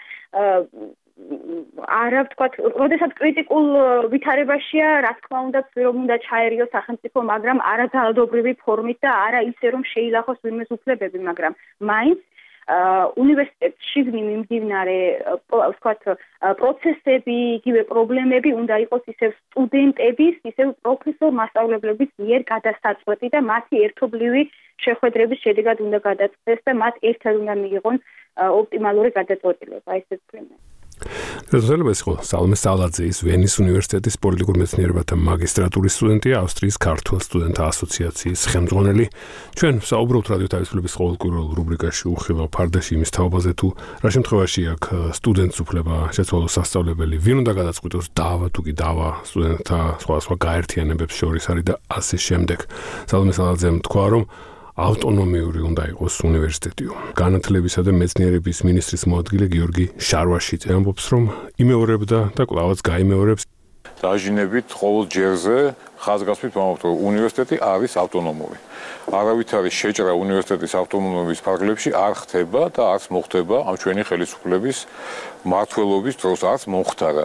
არა ვთქვათ, როდესაც კრიტიკულ ვითარებაშია, რა თქმა უნდა, რომ უნდა ჩაერიოს სახელმწიფო, მაგრამ არა ძალადობრივი ფორმით და არა ისე, რომ შეილახოს ვინმეს უფლებები, მაგრამ მაინც უნივერსიტეტში მიმდინარე, ვთქვათ, პროცესები, იგივე პრობლემები უნდა იყოს ისევ სტუდენტების, ისევ პროფესორ-მასწავლებლების მიერ გადასაწყვეტი და მათი ერთობლივი შეხვედრების შედეგად უნდა გადაწყდეს და მათ ერთად უნდა მიიღონ ოპტიმალური გადაწყვეტილება, ესე ვთქვი. გასაგებია იყო სალომე სალაძე, ის ვენის უნივერსიტეტის პოლიტიკურ მეცნიერებათა მაგისტრატურის სტუდენტია, ავსტრიის ქართველ სტუდენტთა ასოციაციის ხელმძღვანელი. ჩვენ საუბრობთ რადიო თავისუფლების ყოველკვირეულ რუბრიკაში უხილავ ფარდაში იმის თაობაზე, თუ რა შემთხვევაში აქ სტუდენტს უფლება შეცვალოს სასწავლებელი, ვინ უნდა გადაწყვიტოს დავა თუ კი დავა სტუდენტთა სხვა გაერთიანებებს შორის არის და ასე შემდეგ. სალომე სალაძემ თქვა, რომ ავტონომიური უნდა იყოს უნივერსიტეტიო. განათლებისა და მეცნიერების მინისტრის მოადგილე გიორგი შარვაშიძე ამბობს, რომ იმეორებდა და კვლავაც გაიმეორებს. დაჟინებით ყოველ ჯერზე ხაზგასმით ვამბობთ, რომ უნივერსიტეტი არის ავტონომური. არავითარი შეჭრა უნივერსიტეტის ავტონომიის ფარგლებში არ ხდება და არც მოხდება ამ ჩვენი ხელისუფლების მმართველობის დროს არც მომხდარა.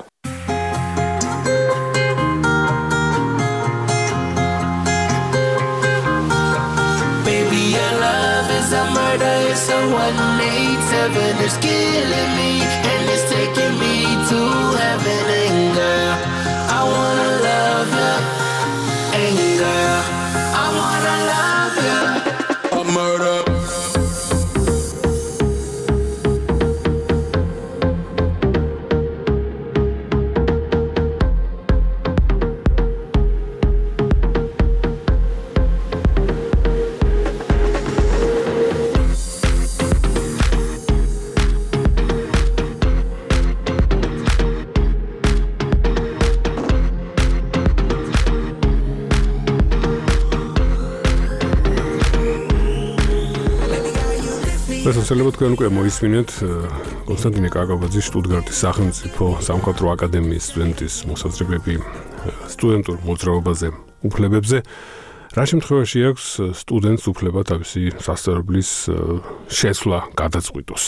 It's a 187, it's killing me, and it's taking me to heaven. having anger. I wanna love you, anger. I wanna love you. A murder. შესაძლოა თქვენ უკვე მოისმინეთ კონსტანტინე კაკაბაძის შტუტგარტის სახელმწიფო სამხატვრო აკადემიის სტუდენტის მოსაზრებები სტუდენტურ მოძრაობაზე უფლებებზე. რა შემთხვევაში აქვს სტუდენტს უფლება თავისი სასწავლებლის შეცვლა გადაწყვიტოს?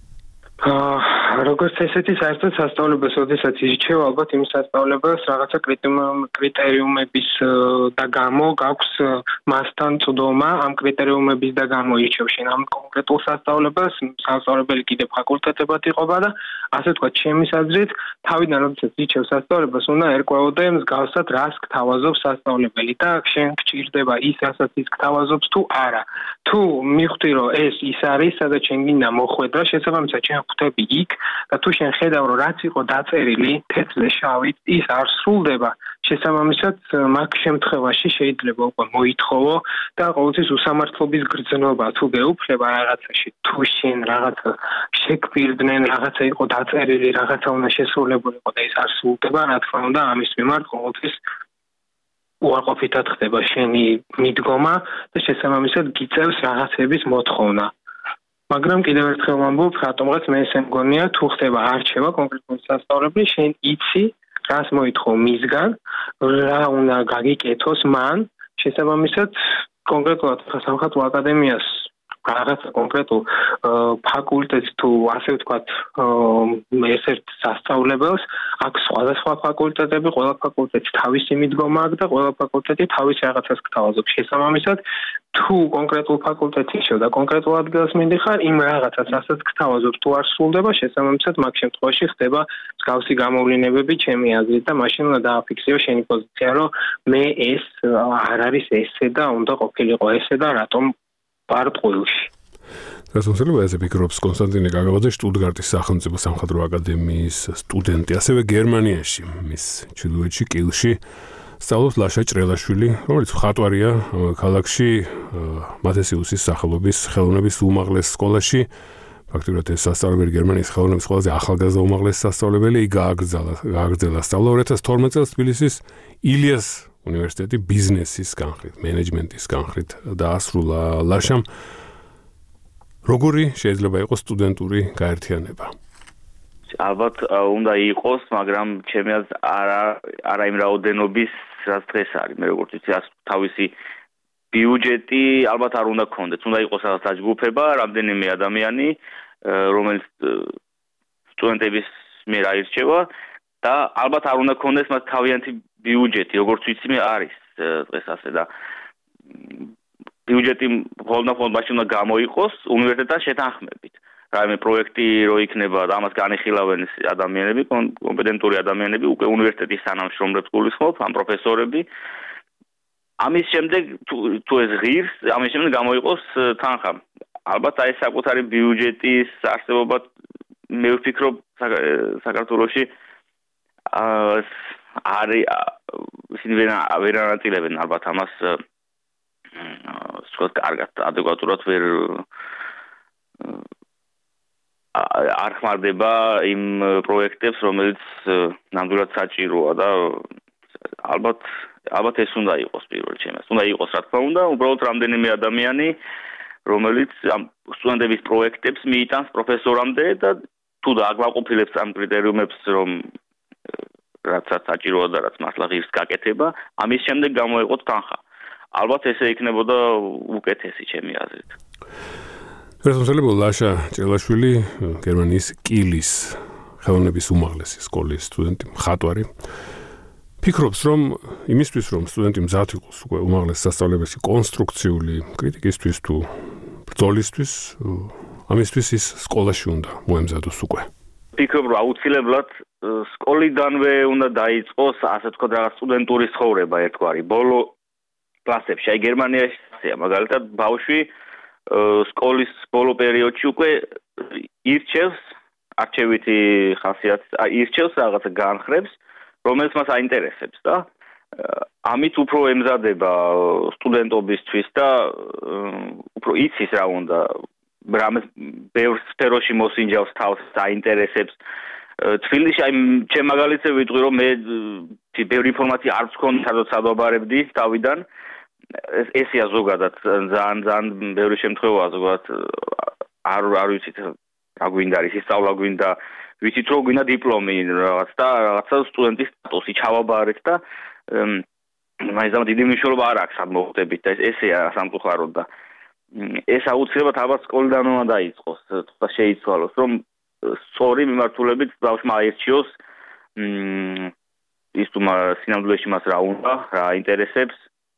როგორც ესეთი საერთოდ სასწავლებას, ოდესაც ირჩევა, ალბათ იმ სასწავლებას რაღაცა კრიტერიუმების და გამო გაქვს მასთან წვდომა, ამ კრიტერიუმების და გამო ირჩევ შენ ამ კონკრეტულ სასწავლებას, სასწავლებელი კიდე ფაკულტეტებად იყოფა და ასე თქვა, ჩემის აზრით, თავიდან როდესაც ირჩევ სასწავლებას, უნდა ერკვეოდე მსგავსად რას გთავაზობს სასწავლებელი და შენ გჭირდება ის, რასაც ის გთავაზობს თუ არა. თუ მიხვდი, რომ ეს ის არის, სადაც შენ გინდა მოხვედრა, შესაბამისად შენ ხვდები იქ და თუ შენ ხედავ, რომ რაც იყო დაწერილი თეთრზე შავით, ის არ სრულდება, შესაბამისად მაგ შემთხვევაში შეიძლება უკვე მოითხოვო და ყოველთვის უსამართლობის გრძნობა თუ გეუფლება რაღაცაში, თუ შენ რაღაცა შეგფირდნენ, რაღაცა იყო დაწერილი, რაღაცა უნდა შესრულებულიყო და ის არ სრულდება, რა თქმა უნდა, ამის მიმართ ყოველთვის უარყოფითად ხდება შენი მიდგომა და შესაბამისად გიწევს რაღაცების მოთხოვნა. მაგრამ კიდევ ერთხელ ვამბობ, რატომღაც მე ესე მგონია, თუ ხდება არჩევა კონკრეტული სასწავლებელი, შენ იცი, რას მოითხოვ მისგან, რა უნდა გაგიკეთოს მან, შესაბამისად კონკრეტულად სამხატვრო აკადემიას რაღაცა კონკრეტულ ფაკულტეტს თუ ასე ვთქვათ, ერთ სასწავლებელს აქვს სხვადასხვა ფაკულტეტები, ყველა ფაკულტეტი თავისი მიდგომა აქვს და ყველა ფაკულტეტი თავის რაღაცას გთავაზობს. შესაბამისად, თუ კონკრეტულ ფაკულტეტს იშევ და კონკრეტულ ადგილას მიდიხარ, იმ რაღაცას, რასაც გთავაზობს, თუ არ სრულდება, შესაბამისად, მაგ შემთხვევაში ხდება მსგავსი გამოვლინებები ჩემი აზრით და მაშინ უნდა დააფიქსირო შენი პოზიცია, რომ მე ეს არ არის ესე და უნდა ყოფილიყო ესე და რატომ პარტყულში. გასულდება ესე ფიქრობს კონსტანტინე კაკაბაძე შტუტგარტის სახელმწიფო სამხატვრო აკადემიის სტუდენტი, ასევე გერმანიაში, მის ჩრდილოეთში კილში სწავლობს ლაშა ჭრელაშვილი, რომელიც მხატვარია ქალაქში მათესიუსის სახელობის ხელოვნების უმაღლეს სკოლაში. ფაქტობრივად ეს სასწავლებელი გერმანიის ხელოვნების ყველაზე ახალგაზრდა უმაღლეს სასწავლებელი, გააგრძელა სწავლა 2012 წელს თბილისის ილიას უნივერსიტეტი ბიზნესის განხრით, მენეჯმენტის განხრით დაასრულა ლაშამ. როგორი შეიძლება იყოს სტუდენტური გაერთიანება? ალბათ უნდა იყოს, მაგრამ ჩემი აზრით არა იმ რაოდენობის, რაც დღეს არის. მე როგორც ვიცი, თავისი ბიუჯეტი ალბათ არ უნდა გქონდეს. უნდა იყოს რაღაც დაჯგუფება, რამდენიმე ადამიანი, რომელიც სტუდენტების მიერ აირჩევა და ალბათ არ უნდა გქონდეს მათ თავიანთი ბიუჯეტი, როგორც ვიცი, მე არის დღეს ასე და ბიუჯეტი მხოლოდ მაშინ უნდა გამოიყოს უნივერსიტეტთან შეთანხმებით. რაიმე პროექტი რო იქნება და ამას განიხილავენ ადამიანები, კომპეტენტური ადამიანები, უკვე უნივერსიტეტის თანამშრომლებს გულისხმობ, ამ პროფესორები. ამის შემდეგ თუ ეს ღირს, ამის შემდეგ გამოიყოს თანხა. ალბათ აი საკუთარი ბიუჯეტის არსებობა მე ვფიქრობ საქართველოში არის ისინი ვერ ანაწილებენ ალბათ ამას სწორად კარგად ადეკვატურად ვერ არ ხმარდება იმ პროექტებს, რომელიც ნამდვილად საჭიროა და ალბათ ეს უნდა იყოს პირველ ჩემს. უნდა იყოს რა თქმა უნდა, უბრალოდ რამდენიმე ადამიანი, რომელიც ამ სტუდენტების პროექტებს მიიტანს პროფესორამდე და თუ დააგვაყოფილებს ამ კრიტერიუმებს, რომ რაც საჭიროა და რაც მართლა ღირს გაკეთება, ამის შემდეგ გამოეყოთ თანხა. ალბათ ესე იქნებოდა უკეთესი ჩემი აზრით. შესაძლოა ლაშა ჭრელაშვილი გერმანიის კილის ხელოვნების უმაღლესი სკოლის სტუდენტი, მხატვარი. ფიქრობს, რომ იმისთვის, რომ სტუდენტი მზად იყოს უკვე უმაღლეს სასწავლებელში კონსტრუქციული კრიტიკისთვის თუ ბრძოლისთვის, ამისთვის ის სკოლაში უნდა მოემზადოს უკვე. ფიქრობ, რომ აუცილებლად სკოლიდანვე უნდა დაიწყოს, ასე ვთქვათ, რაღაც სტუდენტური ცხოვრება ერთგვარი. ბოლო კლასებში, აი გერმანიაში, მაგალითად, ბავშვი სკოლის ბოლო პერიოდში უკვე ირჩევს არჩევითი ხასიათის, ირჩევს რაღაცა განხრებს, რომელიც მას აინტერესებს და ამით უფრო ემზადება სტუდენტობისთვის და უფრო იცის რა უნდა, რამე ბევრ სფეროში მოსინჯავს თავს, აინტერესებს. თბილისში აი ჩემ მაგალითზე ვიტყვი რომ მე ბევრი ინფორმაცია არ მქონდა, სადაც სადაბარებდი თავიდან. ესეა ზოგადად ძალიან ბევრი შემთხვევაა ზოგადად არ ვიცით რა გვინდა არის ისწავლა გვინდა ვიცით რომ გვინდა დიპლომი რაღაც და რაღაცა სტუდენტის სტატუსი ჩავაბარეთ და მაინც ამ დიდი მნიშვნელობა არ აქვს ამ მოხდებით და ესეა სამწუხაროდ და ეს აუცილებლად ალბათ სკოლიდან უნდა დაიწყოს და შეიცვალოს რომ სწორი მიმართულებით ბავშვმა აერჩიოს ის თუ სინამდვილეში მას რა უნდა რა აინტერესებს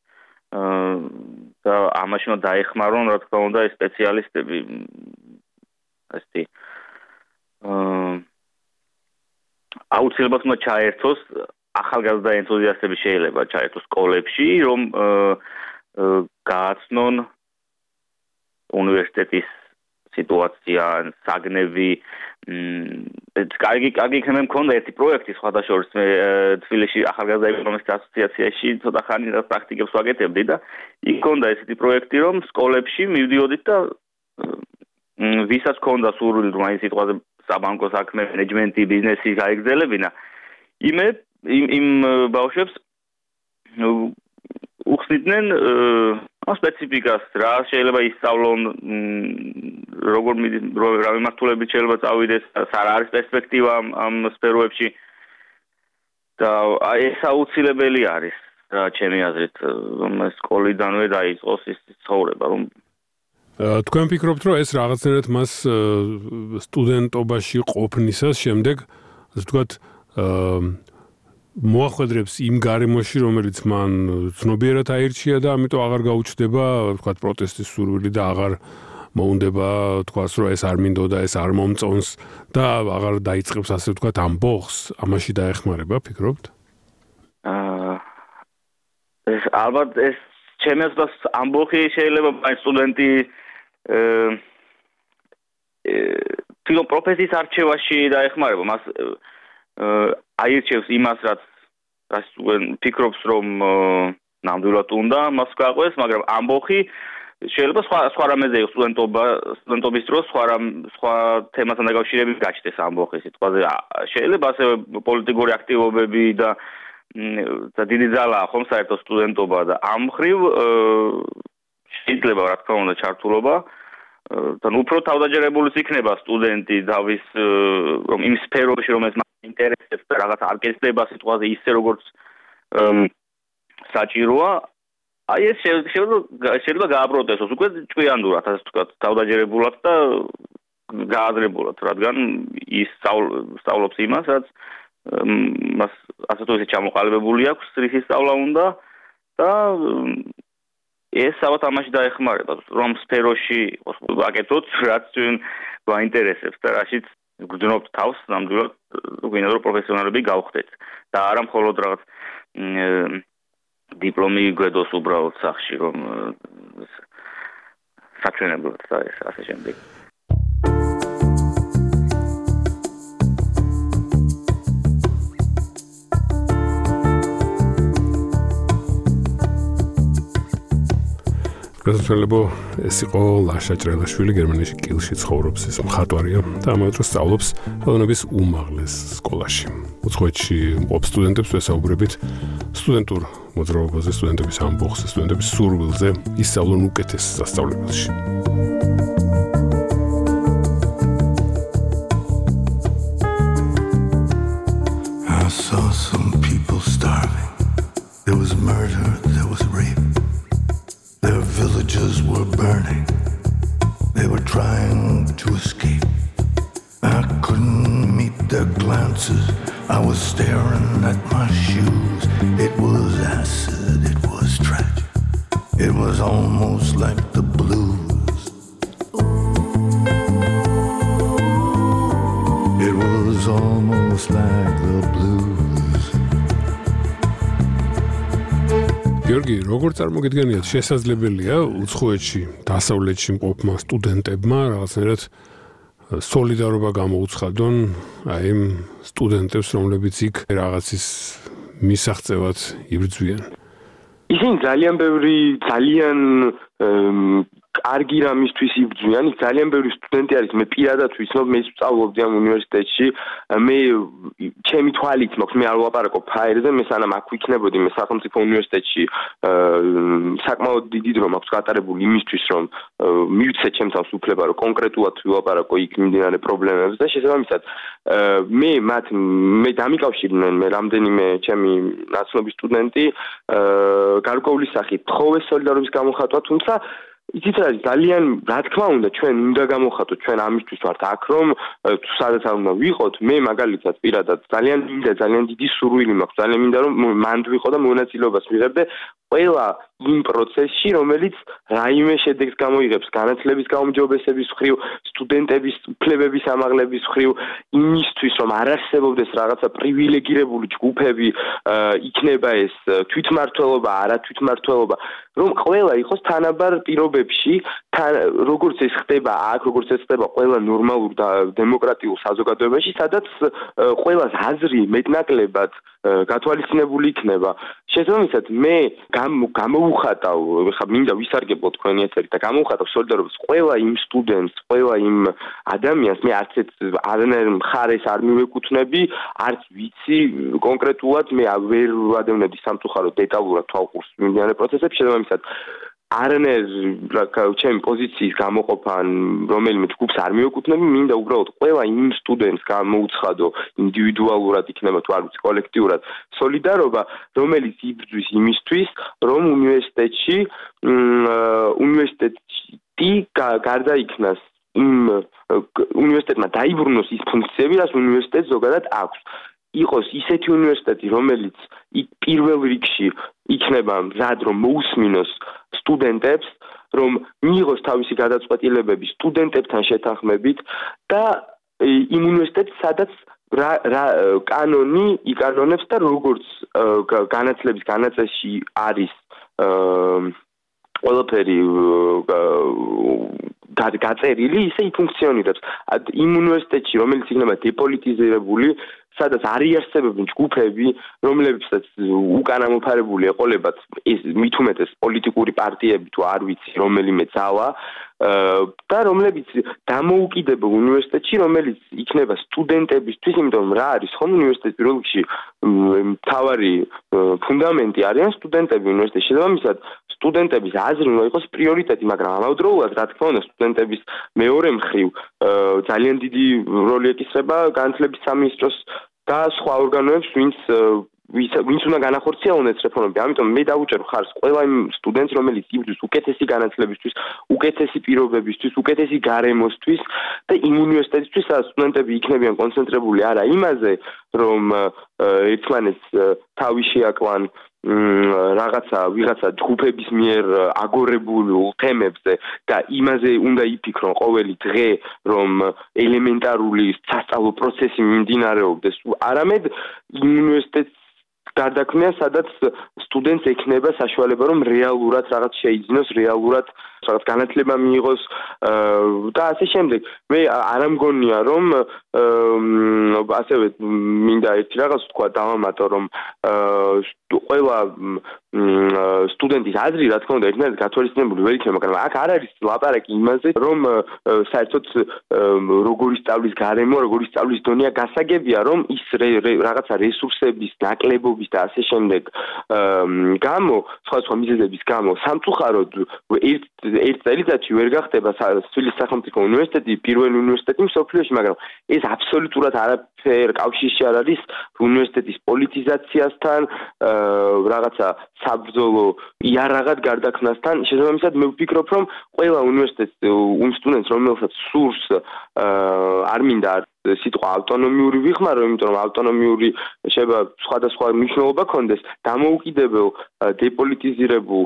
და ამაში უნდა დაეხმარონ რა თქმა უნდა ეს სპეციალისტები ასეთი აუცილებლად უნდა ჩაერთოს ახალგაზრდა ენთუზიასტები შეიძლება ჩაერთოს სკოლებში რომ გააცნონ უნივერსიტეტის სიტუაცია საგნები კარგი იქნება მქონდა ერთი პროექტი სხვადასხვა მე თბილისში ახალგაზრდა ეკონომისტთა ასოციაციაში ცოტა ხანი პრაქტიკებს ვაკეთებდი და იქ მქონდა ესეთი პროექტი რომ სკოლებში მივდიოდით და ვისაც მქონდა სურვილი რომ აი სიტყვაზე საბანკო საქმე მენეჯმენტი ბიზნესი გაეგრძელებინა იმ ბავშვებს უხსნიდნენ სპეციფიკას რა შეიძლება ისწავლონ როგორ რა მიმართულებით შეიძლება წავიდეს რა არის პერსპექტივა ამ სფეროებში და ეს აუცილებელი არის რა ჩემი აზრით რომ სკოლიდანვე დაიწყოს ის ცხოვრება რომ თქვენ ფიქრობთ რომ ეს რაღაცნაირად მას სტუდენტობაში ყოფნისას შემდეგ ასე ვთქვათ მოახვედრებს იმ გარემოში, რომელიც მან ცნობიერად აირჩია და ამიტომ აღარ გაუჩნდება, ვთქვათ, პროტესტის სურვილი და აღარ მოუნდება, თქვას, რომ ეს არ მინდოდა, ეს არ მომწონს და აღარ დაიწყებს, ასე ვთქვათ, ამბოხს, ამაში დაეხმარება, ფიქრობთ? ეს ალბათ ეს ჩემს და ამბოხი შეიძლება აი სტუდენტი თვითონ პროფესიის არჩევაში დაეხმარება, მას აირჩევს იმას, რაც ფიქრობს, რომ ნამდვილად უნდა მას გაყვეს, მაგრამ ამბოხი შეიძლება სხვა რამეზე იყოს სტუდენტობის დროს, სხვა თემასთან დაკავშირებით გაჩნდეს ამბოხი სიტყვაზე. შეიძლება ასევე პოლიტიკური აქტივობები და დიდი ძალაა ხომ საერთოდ სტუდენტობა და ამ მხრივ შეიძლება რა თქმა უნდა ჩართულობა თან უფრო თავდაჯერებულიც იქნება სტუდენტი დავის რომ იმ სფეროში რომელიც მას ინტერესებს და რაღაც არ გესდება სიტყვაზე ისე როგორც საჭიროა აი ეს შეიძლება გააპროტესტოს უკვე ჭკვიანდურად ასე ვთქვათ თავდაჯერებულად და გააზრებულად რადგან ის სწავლობს იმას რაც მას ასე თუ ისე ჩამოყალიბებული აქვს რითი სწავლა უნდა და ეს ალბათ ამაში დაეხმარება რომ სფეროში ვაკეთოთ რაც ჩვენ გვაინტერესებს და რაშიც გვძნობთ თავს ნამდვილად გვინდა რომ პროფესიონალები გავხდეთ და არა მხოლოდ რაღაც დიპლომი გვედოს უბრალოდ სახში რომ საჩვენებლად და ეს ასე შემდეგ გასაცნობ ეს იყო ლაშა ჭრელაშვილი გერმანიაში კილში ცხოვრობს ეს მხატვარია და ამავე დროს სწავლობს ხელოვნების უმაღლეს სკოლაში. უცხოეთში მყოფ სტუდენტებს ვესაუბრებით სტუდენტურ მოძრაობაზე, სტუდენტების ამბოხზე, სტუდენტების სურვილზე ისწავლონ უკეთეს სასწავლებელში. I saw some people starving. There was murder, there was rape. Their villages were burning. They were trying to escape. I couldn't meet their glances. I was staring at my shoes. It was acid, it was tragic. It was almost like the blues. It was almost like იგი როგორ წარმოგიდგენიათ შესაძლებელია უცხოეთში დასავლეთში მყოფმა სტუდენტებმა რაღაცნაირად სოლიდარობა გამოუცხადონ აი იმ სტუდენტებს, რომლებიც იქ რაღაცის მისაღწევად იბრძვიან? ისინი ძალიან კარგი რამისთვის იბრძვიან, იქ ძალიან ბევრი სტუდენტი არის, მე პირადად ვიცნობ, მე ვსწავლობდი ამ უნივერსიტეტში, მე ჩემი თვალით მოხ, მე არ ვლაპარაკობ ფაერზე, მე სანამ აქ ვიქნებოდი, მე სახელმწიფო უნივერსიტეტში საკმაოდ დიდი დრო მაქვს გატარებული იმისთვის, რომ მივცე ჩემს თავს უფლება, რომ კონკრეტულად ვილაპარაკო იქ მიმდინარე პრობლემებზე და შესაბამისად მე დამიკავშირდნენ მე რამდენიმე ჩემი ნაცნობი სტუდენტი გარკვეული სახით თხოვეს სოლიდარობის გამოხატვა, თუმცა იცით რა ძალიან რა თქმა უნდა ჩვენ უნდა გამოხატოთ ჩვენ ამისთვის ვართ აქ რომ სადაც არ უნდა ვიყოთ მე მაგალითად პირადად ძალიან დიდი სურვილი მაქვს ძალიან მინდა რომ მანდ ვიყო და მონაწილეობას ვიღებდე ყველა იმ პროცესში რომელიც რაიმე შედეგს გამოიღებს განათლების გაუმჯობესების მხრივ სტუდენტების უფლებების ამაღლების მხრივ იმისთვის რომ არ არსებობდეს რაღაცა პრივილეგირებული ჯგუფები იქნება ეს თვითმმართველობა არა თვითმმართველობა რომ ყველა იყოს თანაბარ პირობებში როგორც ეს ხდება აქ როგორც ეს ხდება ყველა ნორმალურ და დემოკრატიულ საზოგადოებაში სადაც ყველას აზრი მეტნაკლებად გათვალისწინებული იქნება შესაბამისად მე გამოვუხატავ ხა მინდა ვისარგებლო თქვენი ეთერი და გამოვუხატავ სოლიდარობას ყველა იმ სტუდენტს ყველა იმ ადამიანს მე არანაირ მხარეს არ მივეკუთვნები არც ვიცი კონკრეტულად მე ვერ ვადევნებდი სამწუხაროდ დეტალურად თვალყურს მიმდინარე პროცესებში შესაბამისად არანაირ ჩემი პოზიციის გამოყოფა რომელიმე ჯგუფს არ მივეკუთვნები მინდა უბრალოდ ყველა იმ სტუდენტს გამოუცხადო ინდივიდუალურად იქნება თუ არ ვიცი კოლექტიურად სოლიდარობა რომელიც იბრძვის იმისთვის რომ უნივერსიტეტი გარდაიქმნას იმ უნივერსიტეტმა დაიბრუნოს ის ფუნქციები რაც უნივერსიტეტს ზოგადად აქვს იყოს ისეთი უნივერსიტეტი რომელიც პირველ რიგში იქნება მზად რომ მოусმინოს სტუდენტებს რომ მიიღოს თავისი გადაწყვეტილებები სტუდენტებთან შეთანხმებით და იმ უნივერსიტეტს სადაც რა კანონი იკანონებს და როგორც განათლების განაწესში არის ყველაფერი გაწერილი ისე იფუნქციონირებს იმ უნივერსიტეტში რომელიც იქნება დეპოლიტიზირებული სადაც არ იარსებებენ ჯგუფები, რომლებსაც უკან ამოფარებული ეყოლებათ ეს მით უმეტეს პოლიტიკური პარტიები თუ არ ვიცი რომელიმე ძალა და რომლებიც დამოუკიდებელ უნივერსიტეტში, რომელიც იქნება სტუდენტებისთვის, იმიტომ რა არის ხომ უნივერსიტეტის პირველ რიგში მთავარი ფუნდამენტი არიან სტუდენტები უნივერსიტეტში. შესაბამისად, სტუდენტების აზრი უნდა იყოს პრიორიტეტი, მაგრამ ამავდროულად, რა თქმა უნდა, სტუდენტების მეორე მხრივ ძალიან დიდი როლი ეკისრება განათლების სამინისტროს და სხვა ორგანოებს, ვინც უნდა განახორციელონ ეს რეფორმები. ამიტომ მე დავუჭერ ხარს ყველა იმ სტუდენტს, რომელიც იბრძვის უკეთესი განათლებისთვის, უკეთესი პირობებისთვის, უკეთესი გარემოსთვის და იმ უნივერსიტეტისთვის, სადაც სტუდენტები იქნებიან კონცენტრირებული არა იმაზე, რომ ერთმანეთს თავი შეაკლან ვიღაცა ჯგუფების მიერ აგორებულ თემებზე და იმაზე უნდა იფიქრონ ყოველი დღე რომ ელემენტარული სასწავლო პროცესი მიმდინარეობდეს არამედ უნივერსიტეტს გარდაქმნია სადაც სტუდენტს ექნება საშუალება რომ რეალურად რაღაც შეიძინოს რეალურად რაღაც განათლება მიიღოს და ასე შემდეგ მე არ ამგონია რომ ასევე მინდა ერთი რაღაც თქვა დავამატო რომ ყველა სტუდენტის აზრი რა თქმა უნდა ერთმანეთს გათვალისწინებული ვერ იქნება მაგრამ აქ არ არის ლაპარაკი იმაზე რომ საერთოდ როგორი სწავლის გარემო როგორი სწავლის დონეა გასაგებია რომ ის რაღაცა რესურსების ნაკლებობის და ასე შემდეგ გამო სხვა მიზეზების გამო სამწუხაროდ ერთ წელიწადში ვერ გახდება სვილის სახელმწიფო უნივერსიტეტი პირველი უნივერსიტეტი მსოფლიოში მაგრამ ეს აბსოლუტურად არაფერ კავშირში არ არის უნივერსიტეტის პოლიტიზაციასთან რაღაცა საბრძოლო იარაღად გარდაქმნასთან შესაბამისად მე ვფიქრობ რომ ყველა უნივერსიტეტს სტუდენტს რომელსაც სურს არ მინდა სიტყვა ავტონომიური ვიხმარო იმიტომ რომ ავტონომიური შეიძლება სხვადასხვა მნიშვნელობა ქონდეს დამოუკიდებელ დეპოლიტიზირებულ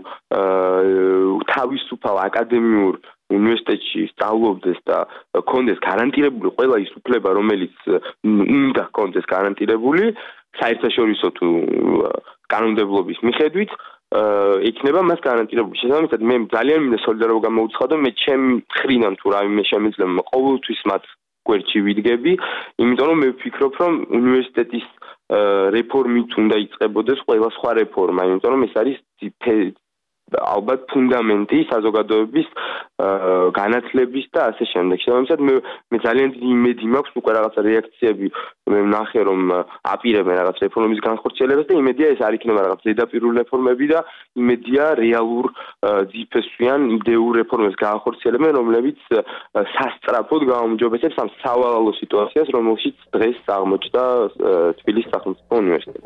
თავისუფალ აკადემიურ უნივერსიტეტში სწავლობდეს და ქონდეს გარანტირებული ყველა ის უფლება რომელიც უნდა ქონდეს გარანტირებული საერთაშორისო თუ კანონმდებლობის მიხედვით იქნება მას გარანტირებული. შესაბამისად, მე ძალიან მინდა სოლიდარობა გამოუცხადო, მე ჩემი მხრიდან თუ რაიმე შემიძლია ყოველთვის მათ გვერდში ვიდგები, იმიტომ რომ მე ვფიქრობ, რომ უნივერსიტეტის რეფორმით უნდა იწყებოდეს ყველა სხვა რეფორმა, იმიტომ რომ ეს არის ალბათ ფუნდამენტი საზოგადოების განათლების და ასე შემდეგ. შესაბამისად, მე ძალიან დიდი იმედი მაქვს უკვე რაღაცა რეაქციები მე ვნახე რომ აპირებენ რაღაც რეფორმების განხორციელებას და იმედია ეს არ იქნება რაღაც ზედაპირული რეფორმები და იმედია რეალურ ძიფესვიან იდეურ რეფორმებს განხორციელებენ, რომლებიც სასწრაფოდ გაუმჯობესებს ამ სავალალო სიტუაციას, რომელშიც დღეს აღმოჩნდა თბილისის სახელმწიფო უნივერსიტეტი.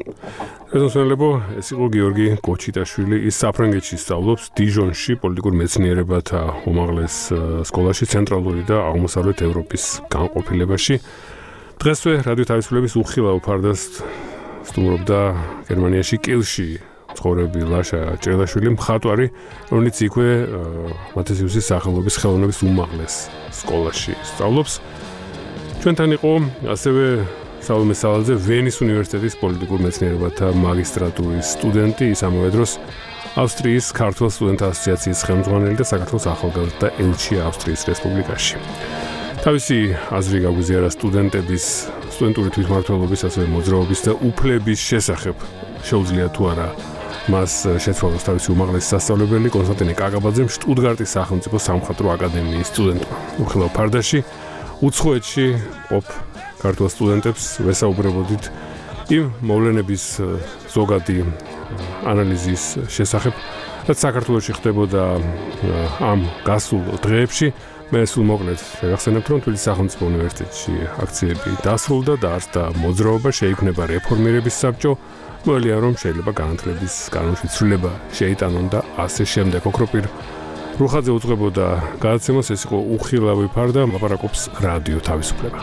ეს იყო გიორგი კოჩიტაშვილი, ის საფრანგეთში სწავლობს დიჟონში პოლიტიკურ მეცნიერებათა უმაღლეს სკოლაში ცენტრალური და აღმოსავლეთ ევროპის განყოფილებაში. დღესვე რადიო თავისუფლების უხილავ ფარდას სტუმრობდა გერმანიაში კილში მცხოვრები ლაშა ჭელაშვილი, მხატვარი, რომელიც იქვე მათესიუსის სახელობის ხელოვნების უმაღლეს სკოლაში სწავლობს. ჩვენთან იყო ასევე სალომე სალაძე, ვენის უნივერსიტეტის პოლიტიკურ მეცნიერებათა მაგისტრატურის სტუდენტი, ის ამავე დროს ავსტრიის ქართულ სტუდენტთა ასოციაციის ხელმძღვანელი და საქართველოს ახალგაზრდა ელჩი ავსტრიის რესპუბლიკაში. თავისი აზრი გაგვიზიარა სტუდენტების სტუდენტური თვითმმართველობის, ასევე მოძრაობის და უფლების შესახებ. შეუძლია თუ არა მას შეცვალოს თავისი უმაღლესი სასწავლებელი კონსტანტინე კაკაბაძემ შტუტგარტის სახელმწიფო სამხატვრო აკადემიის სტუდენტმა. უხილავ ფარდაში უცხოეთში ყოფ ქართულ სტუდენტებს ვესაუბრებოდით იმ მოვლენების ზოგადი ანალიზის შესახებ, რაც საქართველოში ხდებოდა ამ გასულ დღეებში. მე სულ მოკლედ შეგახსენებთ, რომ თბილისის სახელმწიფო უნივერსიტეტში აქციები დასრულდა და არც და მოძრაობა შეიქმნება რეფორმირების საბჭო, მოელია რომ შეიძლება განათლების კანონში ცვლილება შეიტანონ და ასე შემდეგ. ოქროპირ რუხაძე უძღვებოდა გადაცემას, ეს იყო უხილავი ფარდა, ლაპარაკობს რადიო თავისუფლება.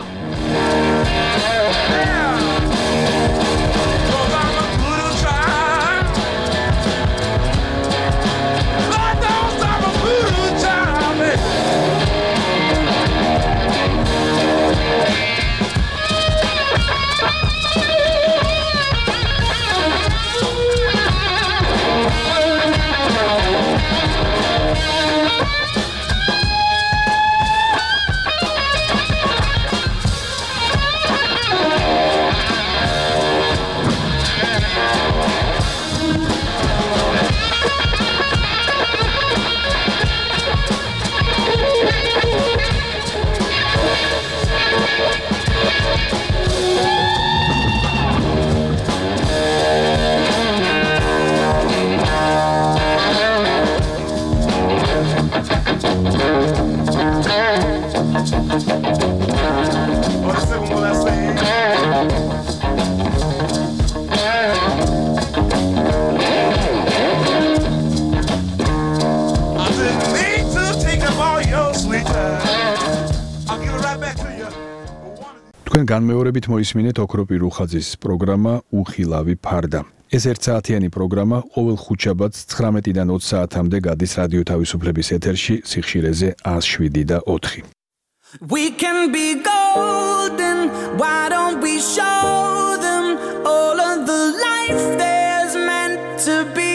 განმეორებით მოისმინეთ ოქროპი რუხაძის პროგრამა უხილავი ფარდა. ეს ერთსაათიანი პროგრამა ყოველ ხუთშაბათს 19-დან 20 საათამდე გადის რადიო თავისუფლების ეთერში სიხშირეზე 107 და 4. We can be golden, why don't we show them all of the life there's meant to be?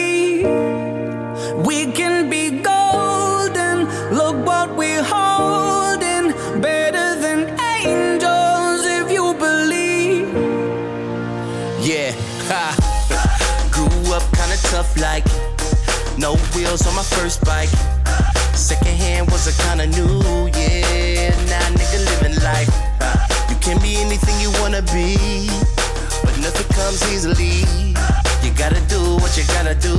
We can be golden, look what we're holding, better than angels if you believe. Yeah, grew up kinda tough like, no wheels on my first bike. Second hand was a kinda new, yeah. Now nigga living life. You can be anything you wanna be, but nothing comes easily. You gotta do what you gotta do,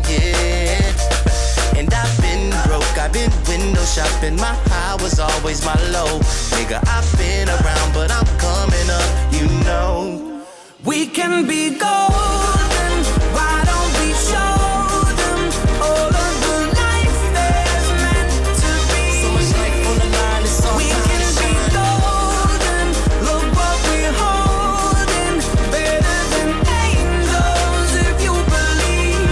yeah. And I've been broke, I've been window shopping. My high was always my low. Nigga, I've been around, but I'm coming up, you know. We can be golden, why don't we show them all of the life there's meant to be? So much life on the line, it's all we can be golden, look what we're holding, better than angels if you believe.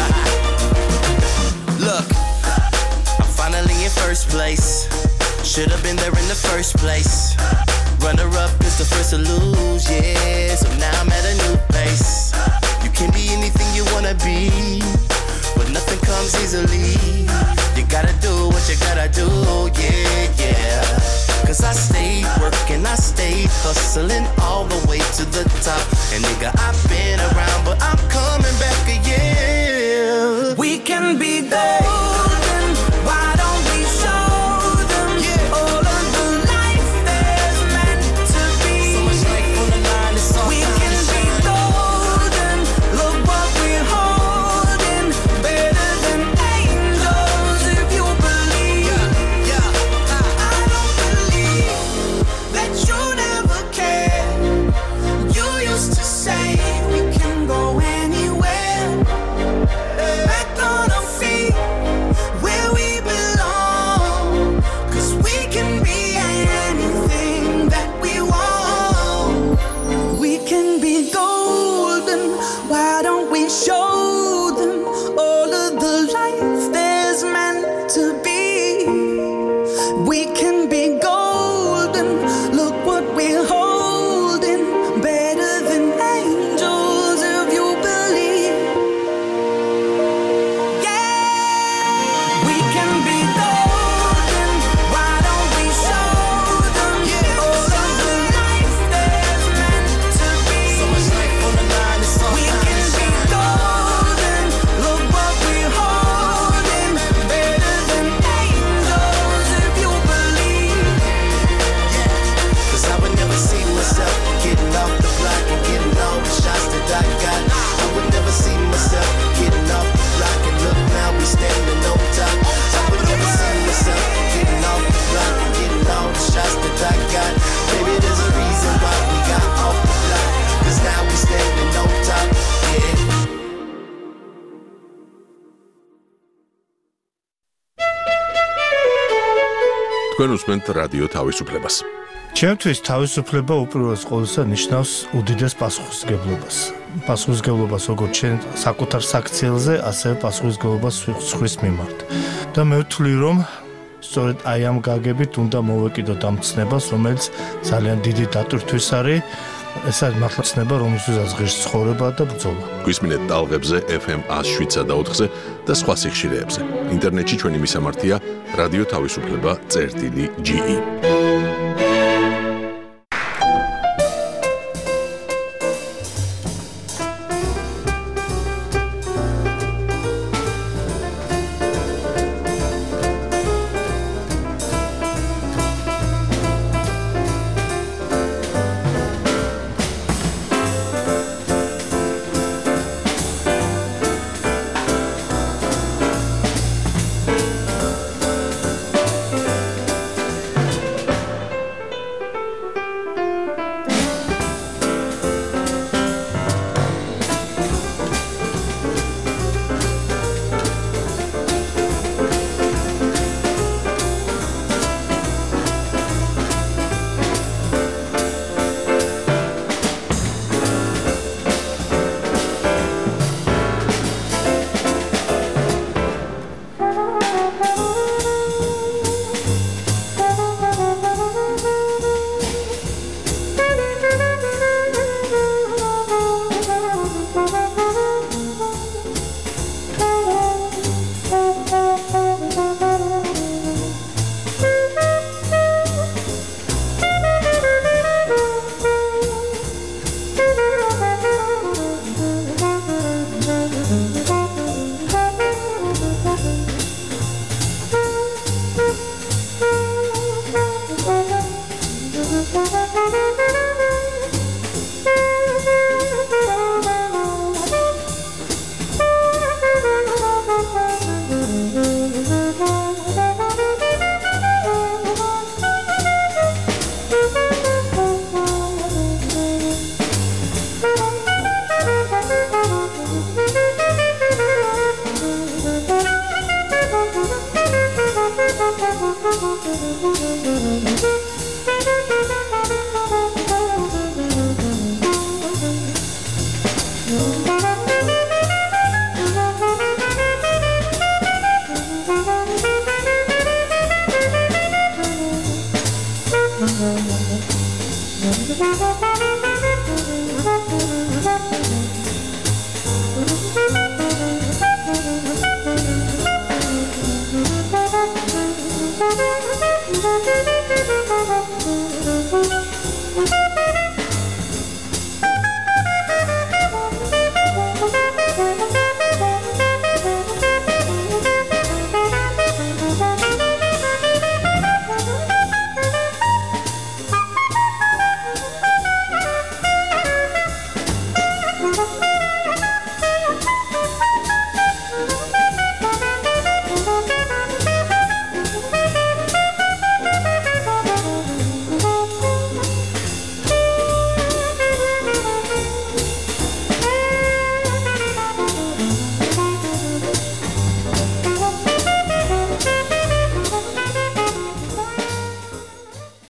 Look, I'm finally in first place. Should have been there in the first place. Runner up is the first to lose, yeah. So now I'm at a new place. You can be anything you wanna be, but nothing comes easily. You gotta do what you gotta do, yeah, yeah. Cause I stayed working, I stayed hustling all the way to the top. And nigga, I've been around, but I'm coming back again. We can be golden, why don't we show them all of the life there's meant to be? So much life on the line, it's all we can be golden, look what we're holding, better than angels if you believe. I don't believe that you never cared. You used to say we can go anywhere, back on our feet where we belong. Cause we can be anything that we want. We can be golden, why don't we show them all of the life there's meant to be? We can be golden, look what we're holding, better than angels if you believe. Yeah, we can be golden, why don't we show them all of the life there's meant to be? so much life on the line, it's all We can be golden, look what we're holding, better than angels if you believe. Cause I would never see myself getting off the block and getting all the shots that I got. I would never see myself getting off the block and look now we standing on top. I would never see myself getting off the block and getting all the shots that I got. Maybe there's a reason why we got off the block, cause now we standing on top, yeah. თქვენ უსმენთ რადიო თავისუფლებას. ჩემთვის თავისუფლება უპირველეს ყოვლისა ნიშნავს უდიდეს პასუხისმგებლობას. პასუხისმგებლობას როგორც ჩვენ საკუთარ საქციელზე, ასევე პასუხისმგებლობას სხვის მიმართ. და მე ვთვლი, რომ სწორედ აი ამ გაგებით უნდა მოვეკიდოთ ამ ცნებას, რომელიც ძალიან დიდი დატვირთვის არის. ეს არის მართლა ცნება, რომელსაც ღირს ცხოვრება და ბრძოლა. გვისმინეთ ტალღებზე FM 107.4-ზე და სხვა სიხშირეებზე. ინტერნეტში ჩვენი მისამართია რადიო თავისუფლება.ge. Thank you.